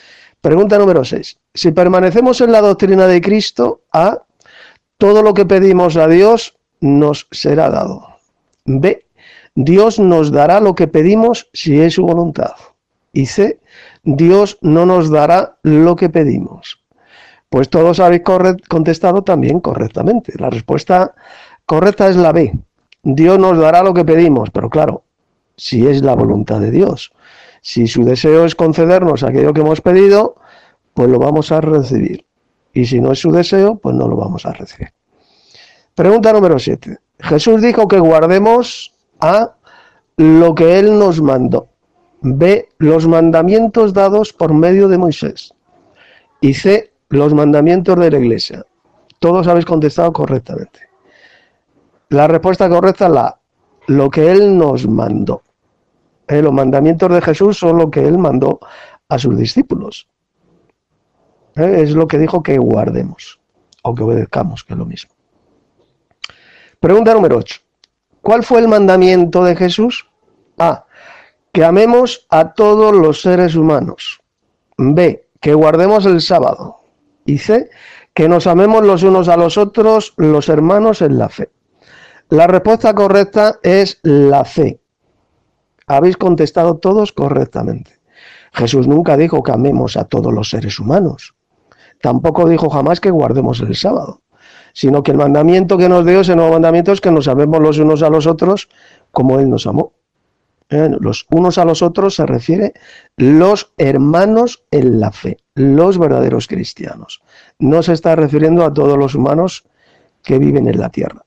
Pregunta número seis. Si permanecemos en la doctrina de Cristo, A, todo lo que pedimos a Dios nos será dado. B, Dios nos dará lo que pedimos si es su voluntad. Y C, Dios no nos dará lo que pedimos. Pues todos habéis contestado también correctamente. La respuesta correcta es la B. Dios nos dará lo que pedimos, pero claro, si es la voluntad de Dios. Si su deseo es concedernos aquello que hemos pedido, pues lo vamos a recibir. Y si no es su deseo, pues no lo vamos a recibir. Pregunta número siete. Jesús dijo que guardemos A, lo que Él nos mandó. B, los mandamientos dados por medio de Moisés. Y C, los mandamientos de la Iglesia. Todos habéis contestado correctamente. La respuesta correcta es la A, lo que Él nos mandó. Eh, los mandamientos de Jesús son lo que Él mandó a sus discípulos. Eh, es lo que dijo que guardemos, o que obedezcamos, que es lo mismo. Pregunta número ocho. ¿Cuál fue el mandamiento de Jesús? A, que amemos a todos los seres humanos. B, que guardemos el sábado. Y C, que nos amemos los unos a los otros, los hermanos en la fe. La respuesta correcta es la C. Habéis contestado todos correctamente. Jesús nunca dijo que amemos a todos los seres humanos. Tampoco dijo jamás que guardemos el sábado, sino que el mandamiento que nos dio, ese nuevo mandamiento, es que nos amemos los unos a los otros como Él nos amó. Eh, los unos a los otros se refiere los hermanos en la fe, los verdaderos cristianos. No se está refiriendo a todos los humanos que viven en la tierra.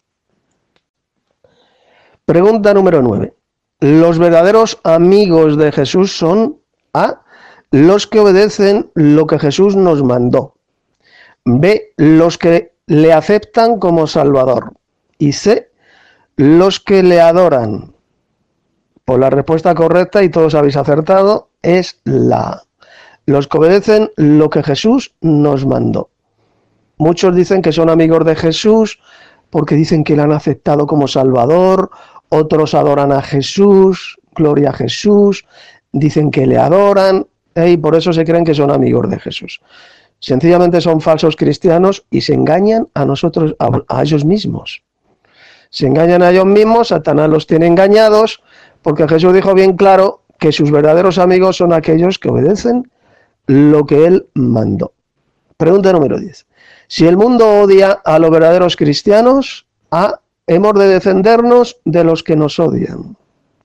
Pregunta número nueve. Los verdaderos amigos de Jesús son A, los que obedecen lo que Jesús nos mandó. B, los que le aceptan como Salvador. Y C, los que le adoran. Pues la respuesta correcta, y todos habéis acertado, es la A, los que obedecen lo que Jesús nos mandó. Muchos dicen que son amigos de Jesús porque dicen que le han aceptado como Salvador. Otros adoran a Jesús, gloria a Jesús, dicen que le adoran, ¿eh? Y por eso se creen que son amigos de Jesús. Sencillamente son falsos cristianos y se engañan a nosotros, a, a ellos mismos. Se engañan a ellos mismos, Satanás los tiene engañados, porque Jesús dijo bien claro que sus verdaderos amigos son aquellos que obedecen lo que Él mandó. Pregunta número diez. Si el mundo odia a los verdaderos cristianos, A, hemos de defendernos de los que nos odian.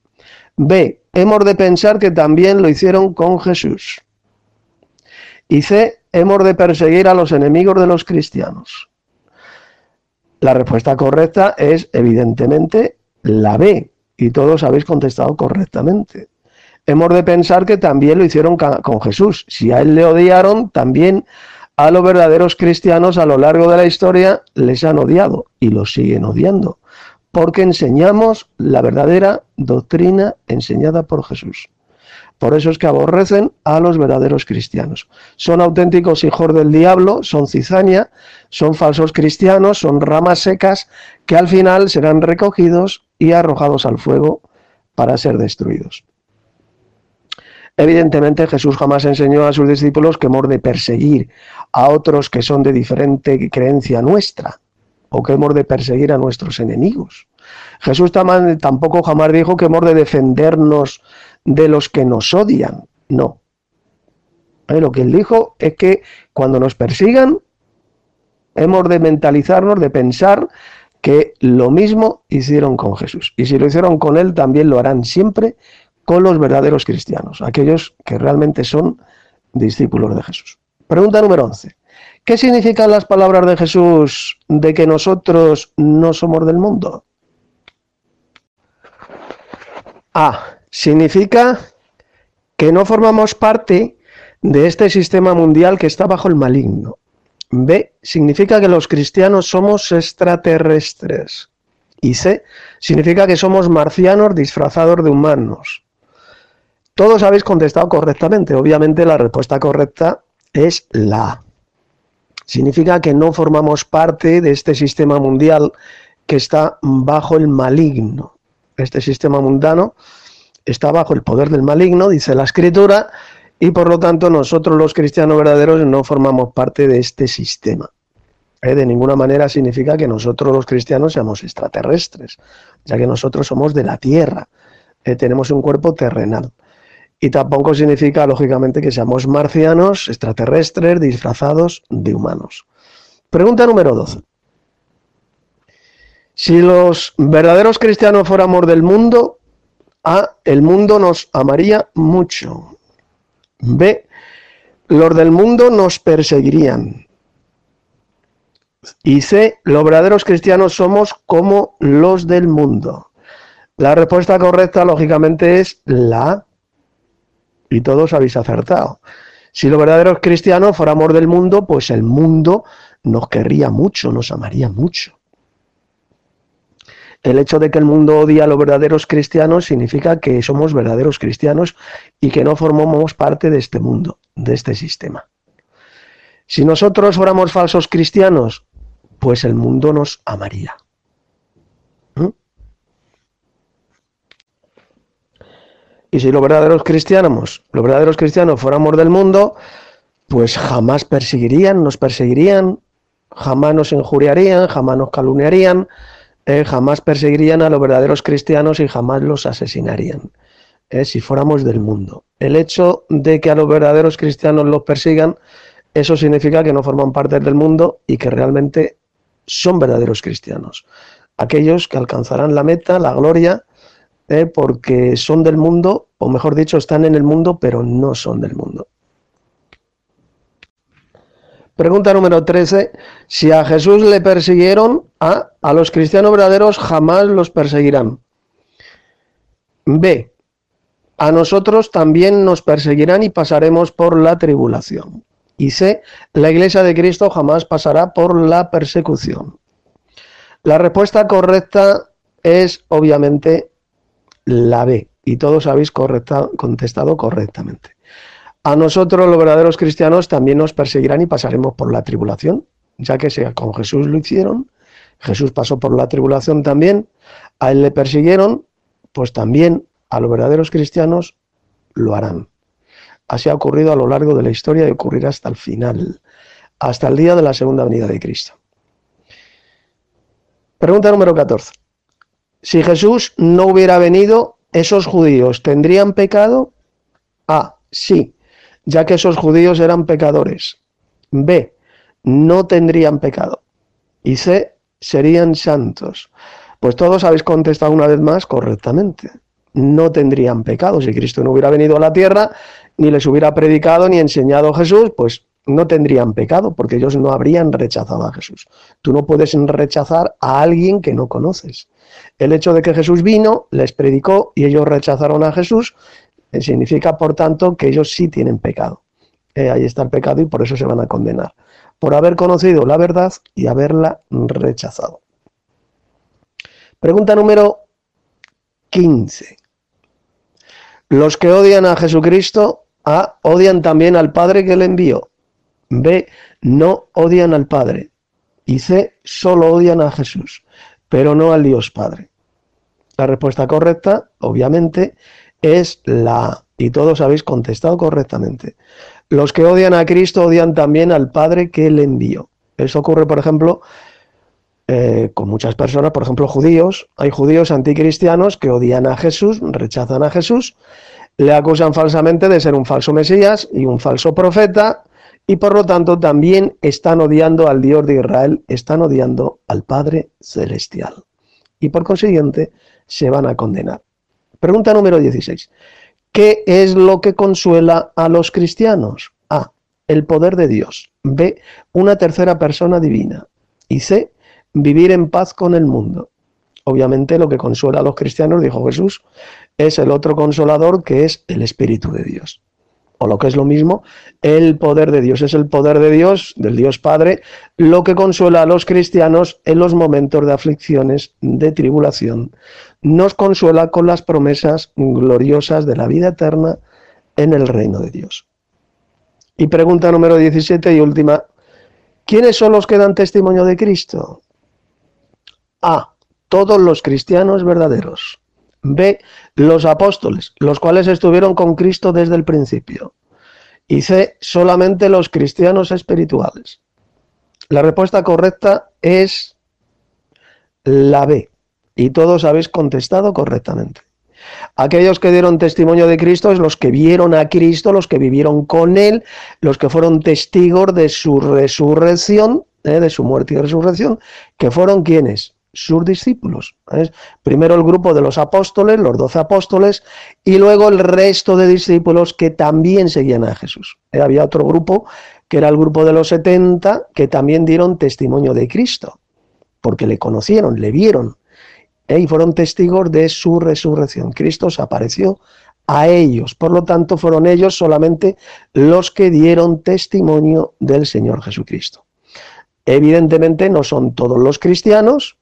B, hemos de pensar que también lo hicieron con Jesús. Y C, hemos de perseguir a los enemigos de los cristianos. La respuesta correcta es, evidentemente, la B, y todos habéis contestado correctamente. Hemos de pensar que también lo hicieron con Jesús. Si a Él le odiaron, también a los verdaderos cristianos a lo largo de la historia les han odiado y los siguen odiando, porque enseñamos la verdadera doctrina enseñada por Jesús. Por eso es que aborrecen a los verdaderos cristianos. Son auténticos hijos del diablo, son cizaña, son falsos cristianos, son ramas secas que al final serán recogidos y arrojados al fuego para ser destruidos. Evidentemente Jesús jamás enseñó a sus discípulos que hemos de perseguir a otros que son de diferente creencia nuestra, o que hemos de perseguir a nuestros enemigos. Jesús tampoco jamás dijo que hemos de defendernos de los que nos odian, no. Lo que Él dijo es que cuando nos persigan, hemos de mentalizarnos, de pensar que lo mismo hicieron con Jesús. Y si lo hicieron con Él, también lo harán siempre con los verdaderos cristianos, aquellos que realmente son discípulos de Jesús. Pregunta número once. ¿Qué significan las palabras de Jesús de que nosotros no somos del mundo? A. Significa que no formamos parte de este sistema mundial que está bajo el maligno. B. Significa que los cristianos somos extraterrestres. Y C. Significa que somos marcianos disfrazados de humanos. Todos habéis contestado correctamente. Obviamente la respuesta correcta es la A. Significa que no formamos parte de este sistema mundial que está bajo el maligno. Este sistema mundano está bajo el poder del maligno, dice la Escritura, y por lo tanto nosotros los cristianos verdaderos no formamos parte de este sistema. ¿Eh? De ninguna manera significa que nosotros los cristianos seamos extraterrestres, ya que nosotros somos de la Tierra, eh, tenemos un cuerpo terrenal. Y tampoco significa, lógicamente, que seamos marcianos, extraterrestres, disfrazados de humanos. Pregunta número doce. Si los verdaderos cristianos fuéramos del mundo, A, el mundo nos amaría mucho. B, los del mundo nos perseguirían. Y C, los verdaderos cristianos somos como los del mundo. La respuesta correcta, lógicamente, es la A. Y todos habéis acertado. Si los verdaderos cristianos fuéramos del mundo, pues el mundo nos querría mucho, nos amaría mucho. El hecho de que el mundo odie a los verdaderos cristianos significa que somos verdaderos cristianos y que no formamos parte de este mundo, de este sistema. Si nosotros fuéramos falsos cristianos, pues el mundo nos amaría. ¿Mm? Y si los verdaderos cristianos, los verdaderos cristianos fuéramos del mundo, pues jamás perseguirían, nos perseguirían, jamás nos injuriarían, jamás nos calumniarían, eh, jamás perseguirían a los verdaderos cristianos y jamás los asesinarían, eh, si fuéramos del mundo. El hecho de que a los verdaderos cristianos los persigan, eso significa que no forman parte del mundo y que realmente son verdaderos cristianos. Aquellos que alcanzarán la meta, la gloria, Eh, porque son del mundo, o mejor dicho, están en el mundo, pero no son del mundo. Pregunta número trece. Si a Jesús le persiguieron, A, a los cristianos verdaderos jamás los perseguirán. B, a nosotros también nos perseguirán y pasaremos por la tribulación. Y C, la Iglesia de Cristo jamás pasará por la persecución. La respuesta correcta es, obviamente, la B, y todos habéis correcta, contestado correctamente. A nosotros los verdaderos cristianos también nos perseguirán y pasaremos por la tribulación, ya que sea con Jesús lo hicieron, Jesús pasó por la tribulación también, a él le persiguieron, pues también a los verdaderos cristianos lo harán. Así ha ocurrido a lo largo de la historia y ocurrirá hasta el final, hasta el día de la segunda venida de Cristo. Pregunta número catorce. Si Jesús no hubiera venido, ¿esos judíos tendrían pecado? A, sí, ya que esos judíos eran pecadores. B, no tendrían pecado. Y C, serían santos. Pues todos habéis contestado una vez más correctamente. No tendrían pecado. Si Cristo no hubiera venido a la tierra, ni les hubiera predicado, ni enseñado Jesús, pues no tendrían pecado, porque ellos no habrían rechazado a Jesús. Tú no puedes rechazar a alguien que no conoces. El hecho de que Jesús vino, les predicó y ellos rechazaron a Jesús, eh, significa, por tanto, que ellos sí tienen pecado. Eh, ahí está el pecado y por eso se van a condenar. Por haber conocido la verdad y haberla rechazado. Pregunta número quince. Los que odian a Jesucristo, A, odian también al Padre que le envió. B, no odian al Padre. Y C, solo odian a Jesús, pero no al Dios Padre. La respuesta correcta, obviamente, es la A, y todos habéis contestado correctamente. Los que odian a Cristo odian también al Padre que le envió. Eso ocurre, por ejemplo, eh, con muchas personas, por ejemplo, judíos. Hay judíos anticristianos que odian a Jesús, rechazan a Jesús, le acusan falsamente de ser un falso Mesías y un falso profeta, y por lo tanto también están odiando al Dios de Israel, están odiando al Padre Celestial. Y por consiguiente se van a condenar. Pregunta número dieciséis. ¿Qué es lo que consuela a los cristianos? A, el poder de Dios. B, una tercera persona divina. Y C, vivir en paz con el mundo. Obviamente lo que consuela a los cristianos, dijo Jesús, es el otro consolador, que es el Espíritu de Dios. O lo que es lo mismo, el poder de Dios. Es el poder de Dios, del Dios Padre, lo que consuela a los cristianos en los momentos de aflicciones, de tribulación. Nos consuela con las promesas gloriosas de la vida eterna en el reino de Dios. Y pregunta número diecisiete y última. ¿Quiénes son los que dan testimonio de Cristo? A, todos los cristianos verdaderos. B, los apóstoles, los cuales estuvieron con Cristo desde el principio. y C, solamente los cristianos espirituales. La respuesta correcta es la B, y todos habéis contestado correctamente. Aquellos que dieron testimonio de Cristo es los que vieron a Cristo, los que vivieron con Él, los que fueron testigos de su resurrección, ¿eh? de su muerte y resurrección, que fueron ¿quiénes? Sus discípulos. ¿eh? Primero el grupo de los apóstoles, los doce apóstoles, y luego el resto de discípulos que también seguían a Jesús. ¿eh? Había otro grupo, que era el grupo de los setenta, que también dieron testimonio de Cristo, porque le conocieron, le vieron, ¿eh? y fueron testigos de su resurrección. Cristo se apareció a ellos, por lo tanto fueron ellos solamente los que dieron testimonio del Señor Jesucristo. Evidentemente no son todos los cristianos,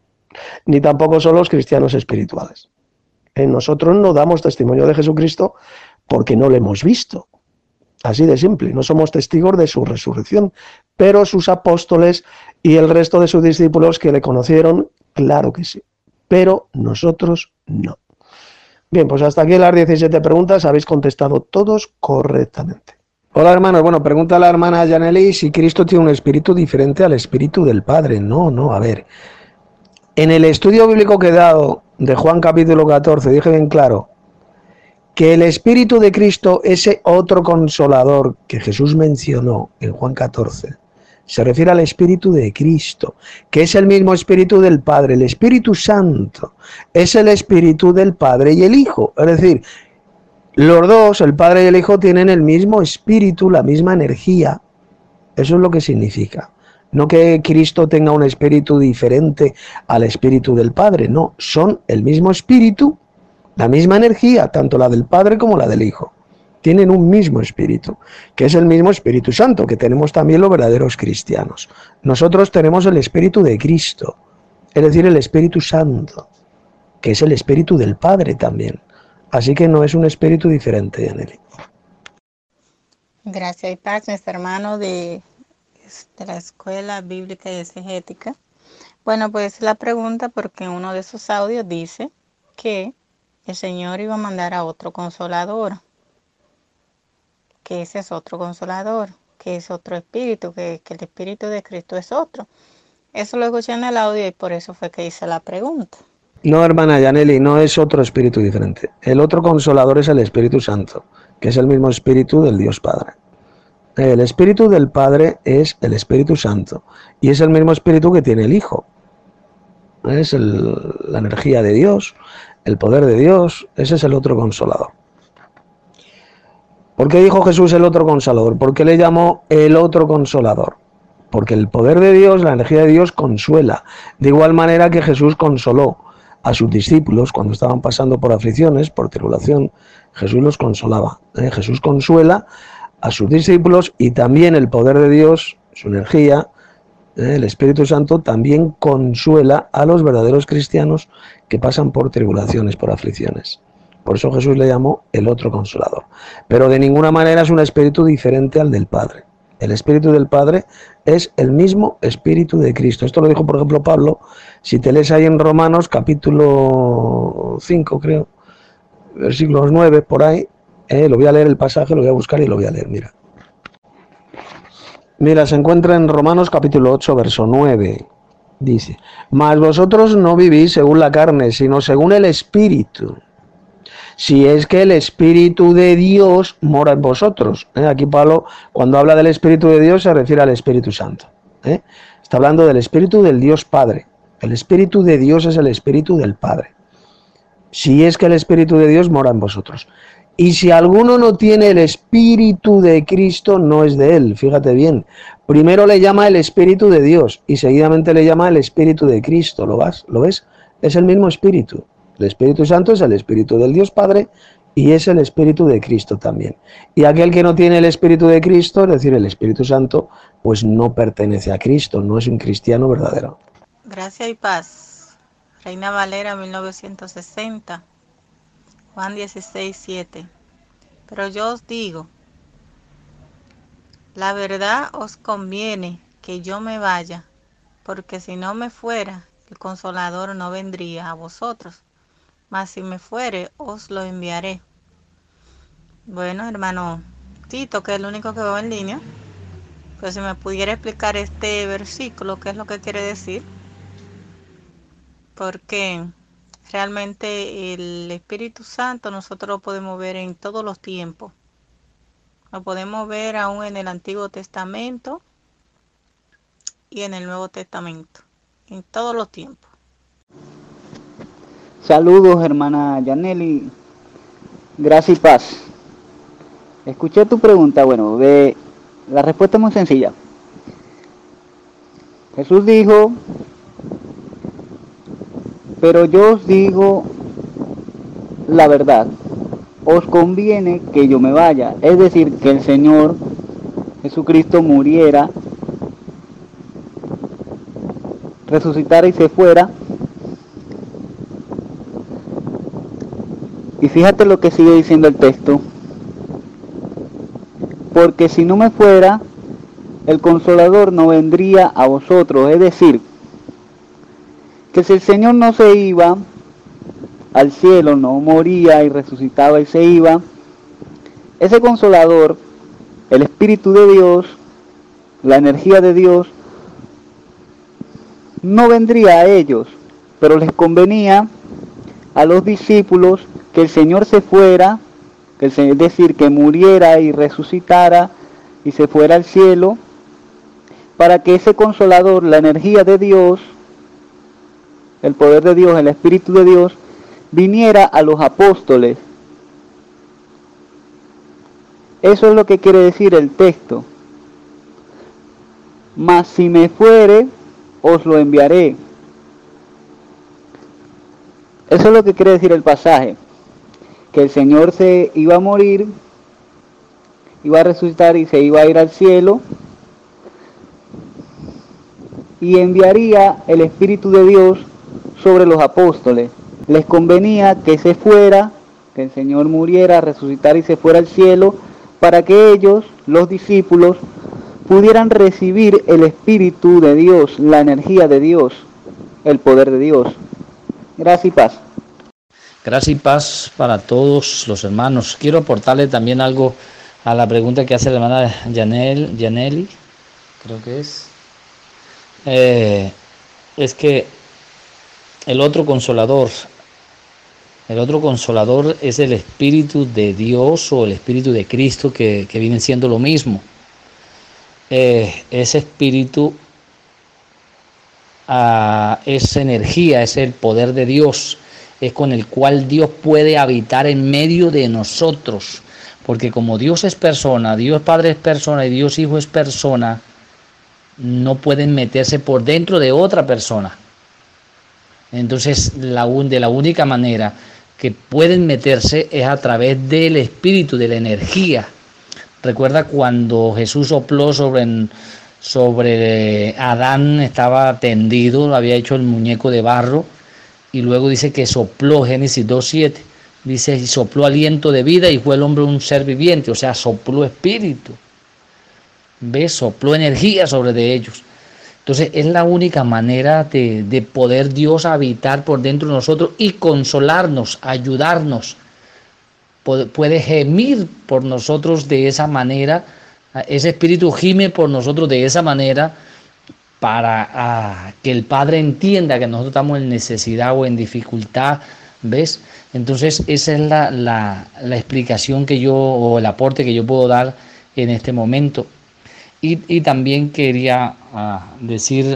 ni tampoco son los cristianos espirituales. ¿Eh? Nosotros no damos testimonio de Jesucristo porque no lo hemos visto. Así de simple, no somos testigos de su resurrección, pero sus apóstoles y el resto de sus discípulos que le conocieron, claro que sí, pero nosotros no. Bien, pues hasta aquí las diecisiete preguntas, habéis contestado todos correctamente. Hola hermanos, bueno, pregunta la hermana Yaneli si Cristo tiene un espíritu diferente al espíritu del Padre. No, no, a ver, en el estudio bíblico que he dado de Juan capítulo catorce, dije bien claro, que el Espíritu de Cristo, ese otro consolador que Jesús mencionó en Juan catorce, se refiere al Espíritu de Cristo, que es el mismo Espíritu del Padre. El Espíritu Santo es el Espíritu del Padre y el Hijo. Es decir, los dos, el Padre y el Hijo, tienen el mismo Espíritu, la misma energía. Eso es lo que significa. No que Cristo tenga un espíritu diferente al Espíritu del Padre, no, son el mismo Espíritu, la misma energía, tanto la del Padre como la del Hijo. Tienen un mismo espíritu, que es el mismo Espíritu Santo, que tenemos también los verdaderos cristianos. Nosotros tenemos el Espíritu de Cristo, es decir, el Espíritu Santo, que es el Espíritu del Padre también. Así que no es un espíritu diferente, Yaneli. Gracias y paz, nuestro hermano de, de la Escuela Bíblica y Exegética. Bueno, pues la pregunta, porque en uno de esos audios dice que el Señor iba a mandar a otro consolador, que ese es otro consolador, que es otro espíritu, que, que el espíritu de Cristo es otro. Eso lo escuché en el audio y por eso fue que hice la pregunta. No, hermana Yaneli, no es otro espíritu diferente. El otro consolador es el Espíritu Santo, que es el mismo espíritu del Dios Padre. El espíritu del Padre es el Espíritu Santo y es el mismo espíritu que tiene el Hijo. Es el, la energía de Dios, el poder de Dios, ese es el otro consolador. ¿Por qué dijo Jesús el otro consolador? ¿Por qué le llamó el otro consolador? Porque el poder de Dios, la energía de Dios consuela. De igual manera que Jesús consoló a sus discípulos cuando estaban pasando por aflicciones, por tribulación, Jesús los consolaba. ¿eh? Jesús consuela a sus discípulos y también el poder de Dios, su energía, ¿eh? el Espíritu Santo, también consuela a los verdaderos cristianos que pasan por tribulaciones, por aflicciones. Por eso Jesús le llamó el otro consolador. Pero de ninguna manera es un espíritu diferente al del Padre. El espíritu del Padre es el mismo espíritu de Cristo. Esto lo dijo, por ejemplo, Pablo. Si te lees ahí en Romanos, capítulo cinco, creo, versículos nueve, por ahí, eh, lo voy a leer el pasaje, lo voy a buscar y lo voy a leer, mira. Mira, se encuentra en Romanos, capítulo ocho, verso nueve. Dice, mas vosotros no vivís según la carne, sino según el Espíritu. Si es que el Espíritu de Dios mora en vosotros. ¿eh? Aquí Pablo, cuando habla del Espíritu de Dios, se refiere al Espíritu Santo. ¿eh? Está hablando del Espíritu del Dios Padre. El Espíritu de Dios es el Espíritu del Padre. Si es que el Espíritu de Dios mora en vosotros. Y si alguno no tiene el Espíritu de Cristo, no es de él. Fíjate bien. Primero le llama el Espíritu de Dios y seguidamente le llama el Espíritu de Cristo. ¿Lo vas? ¿Lo ves? Es el mismo Espíritu. El Espíritu Santo es el Espíritu del Dios Padre y es el Espíritu de Cristo también. Y aquel que no tiene el Espíritu de Cristo, es decir, el Espíritu Santo, pues no pertenece a Cristo, no es un cristiano verdadero. Gracias y paz. Reina Valera, mil novecientos sesenta. Juan dieciséis, siete. Pero yo os digo, la verdad os conviene que yo me vaya, porque si no me fuera, el Consolador no vendría a vosotros. Mas si me fuere, os lo enviaré. Bueno, hermano Tito, que es el único que veo en línea, pues si me pudiera explicar este versículo, qué es lo que quiere decir, porque realmente el Espíritu Santo nosotros lo podemos ver en todos los tiempos. Lo podemos ver aún en el Antiguo Testamento y en el Nuevo Testamento, en todos los tiempos. Saludos, hermana Yaneli. Gracias y paz. Escuché tu pregunta. Bueno, de, la respuesta es muy sencilla. Jesús dijo, pero yo os digo la verdad, os conviene que yo me vaya. Es decir, que el Señor Jesucristo muriera, resucitara y se fuera. Y fíjate lo que sigue diciendo el texto. Porque si no me fuera, el Consolador no vendría a vosotros. Es decir, que si el Señor no se iba al cielo, no moría y resucitaba y se iba, ese Consolador, el Espíritu de Dios, la energía de Dios, no vendría a ellos, pero les convenía a los discípulos que el Señor se fuera, que el Señor, es decir, que muriera y resucitara y se fuera al cielo, para que ese Consolador, la energía de Dios, el poder de Dios, el Espíritu de Dios, viniera a los apóstoles. Eso es lo que quiere decir el texto. Mas si me fuere, os lo enviaré. Eso es lo que quiere decir el pasaje. Que el Señor se iba a morir, iba a resucitar y se iba a ir al cielo, y enviaría el Espíritu de Dios sobre los apóstoles. Les convenía que se fuera, que el Señor muriera, resucitara y se fuera al cielo, para que ellos, los discípulos, pudieran recibir el Espíritu de Dios, la energía de Dios, el poder de Dios. Gracias y paz. Gracias y paz para todos los hermanos. Quiero aportarle también algo a la pregunta que hace la hermana Yanel, Yaneli, creo que es. Eh, es que el otro consolador, el otro consolador es el Espíritu de Dios o el Espíritu de Cristo, que, que viene siendo lo mismo. Eh, ese Espíritu uh, es energía, es el poder de Dios, es con el cual Dios puede habitar en medio de nosotros, porque como Dios es persona, Dios Padre es persona y Dios Hijo es persona, no pueden meterse por dentro de otra persona. Entonces, la, de la única manera que pueden meterse es a través del Espíritu, de la energía. Recuerda cuando Jesús sopló sobre, sobre Adán, estaba tendido, había hecho el muñeco de barro, y luego dice que sopló, Génesis dos siete, dice, y sopló aliento de vida y fue el hombre un ser viviente, o sea, sopló espíritu. ¿Ves? Sopló energía sobre de ellos. Entonces es la única manera de, de poder Dios habitar por dentro de nosotros y consolarnos, ayudarnos. Puede, puede gemir por nosotros de esa manera, ese espíritu gime por nosotros de esa manera, para uh, que el Padre entienda que nosotros estamos en necesidad o en dificultad, ¿ves? Entonces esa es la, la, la explicación que yo, o el aporte que yo puedo dar en este momento. Y, y también quería uh, decir,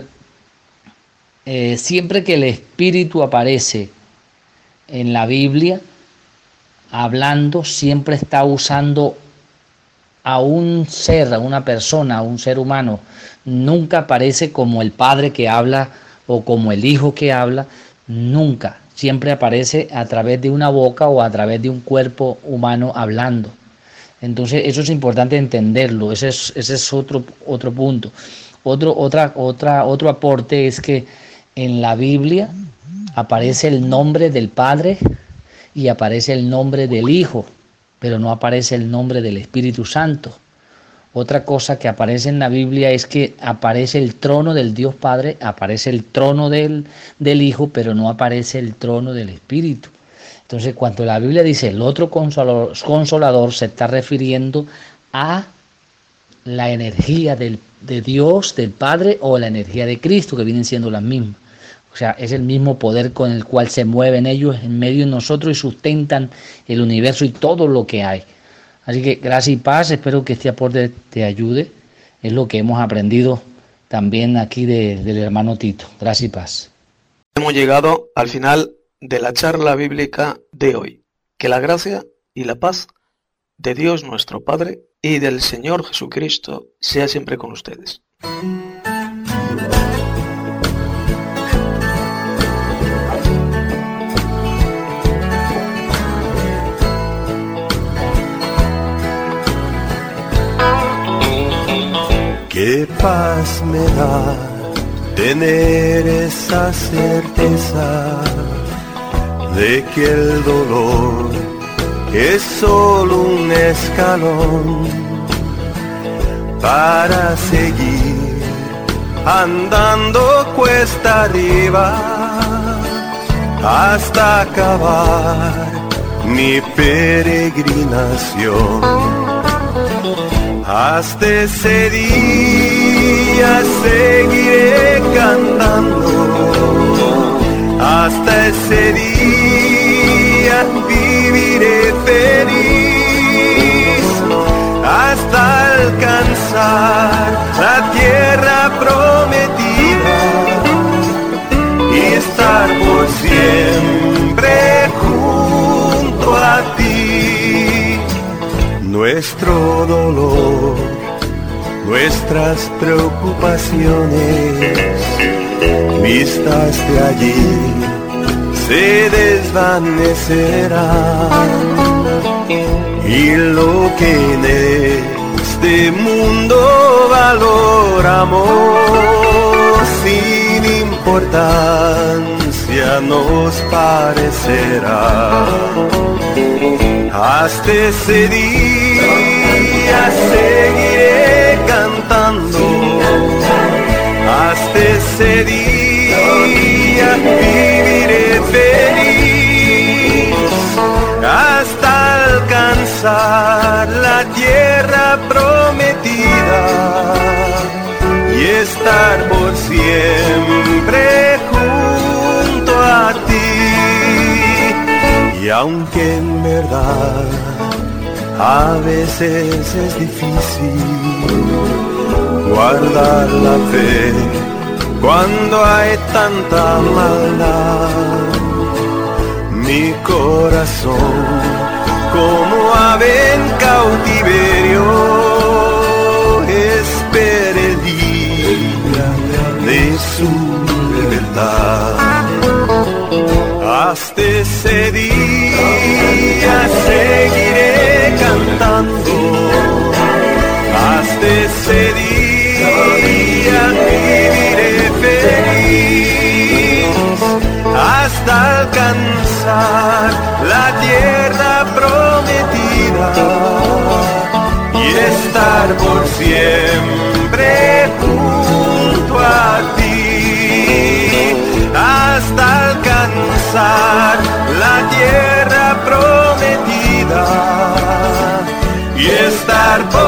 eh, siempre que el Espíritu aparece en la Biblia, hablando, siempre está usando a un ser, a una persona, a un ser humano. Nunca aparece como el Padre que habla o como el Hijo que habla, nunca. Siempre aparece a través de una boca o a través de un cuerpo humano hablando. Entonces eso es importante entenderlo, ese es, ese es otro, otro punto. Otro, otra, otra, otro aporte es que en la Biblia aparece el nombre del Padre y aparece el nombre del Hijo, pero no aparece el nombre del Espíritu Santo. Otra cosa que aparece en la Biblia es que aparece el trono del Dios Padre, aparece el trono del, del Hijo, pero no aparece el trono del Espíritu. Entonces, cuando la Biblia dice el otro consolador, consolador se está refiriendo a la energía del, de Dios, del Padre, o la energía de Cristo, que vienen siendo las mismas. O sea, es el mismo poder con el cual se mueven ellos en medio de nosotros y sustentan el universo y todo lo que hay. Así que gracias y paz, espero que este aporte te ayude. Es lo que hemos aprendido también aquí de, del hermano Tito. Gracias y paz. Hemos llegado al final de la charla bíblica de hoy. Que la gracia y la paz de Dios nuestro Padre y del Señor Jesucristo sea siempre con ustedes. Qué paz me da tener esa certeza de que el dolor es solo un escalón para seguir andando cuesta arriba hasta acabar mi peregrinación. Hasta ese día seguiré cantando, hasta ese día viviré feliz, hasta alcanzar la tierra prometida y estar por siempre junto a ti. Nuestro dolor, nuestras preocupaciones, vistas de allí, se desvanecerán. Y lo que en este mundo valoramos, sin importancia nos parecerá. Hasta ese día seguiré cantando, hasta ese día viviré feliz, hasta alcanzar la tierra prometida y estar por siempre junto a ti. Y aunque en verdad a veces es difícil guardar la fe cuando hay tanta maldad, mi corazón como ave en cautiverio espera el día de su libertad. Hasta ese día seguiré cantando, hasta ese día viviré feliz, hasta alcanzar la tierra prometida y estar por siempre junto a ti, hasta alcanzar la tierra prometida y estar por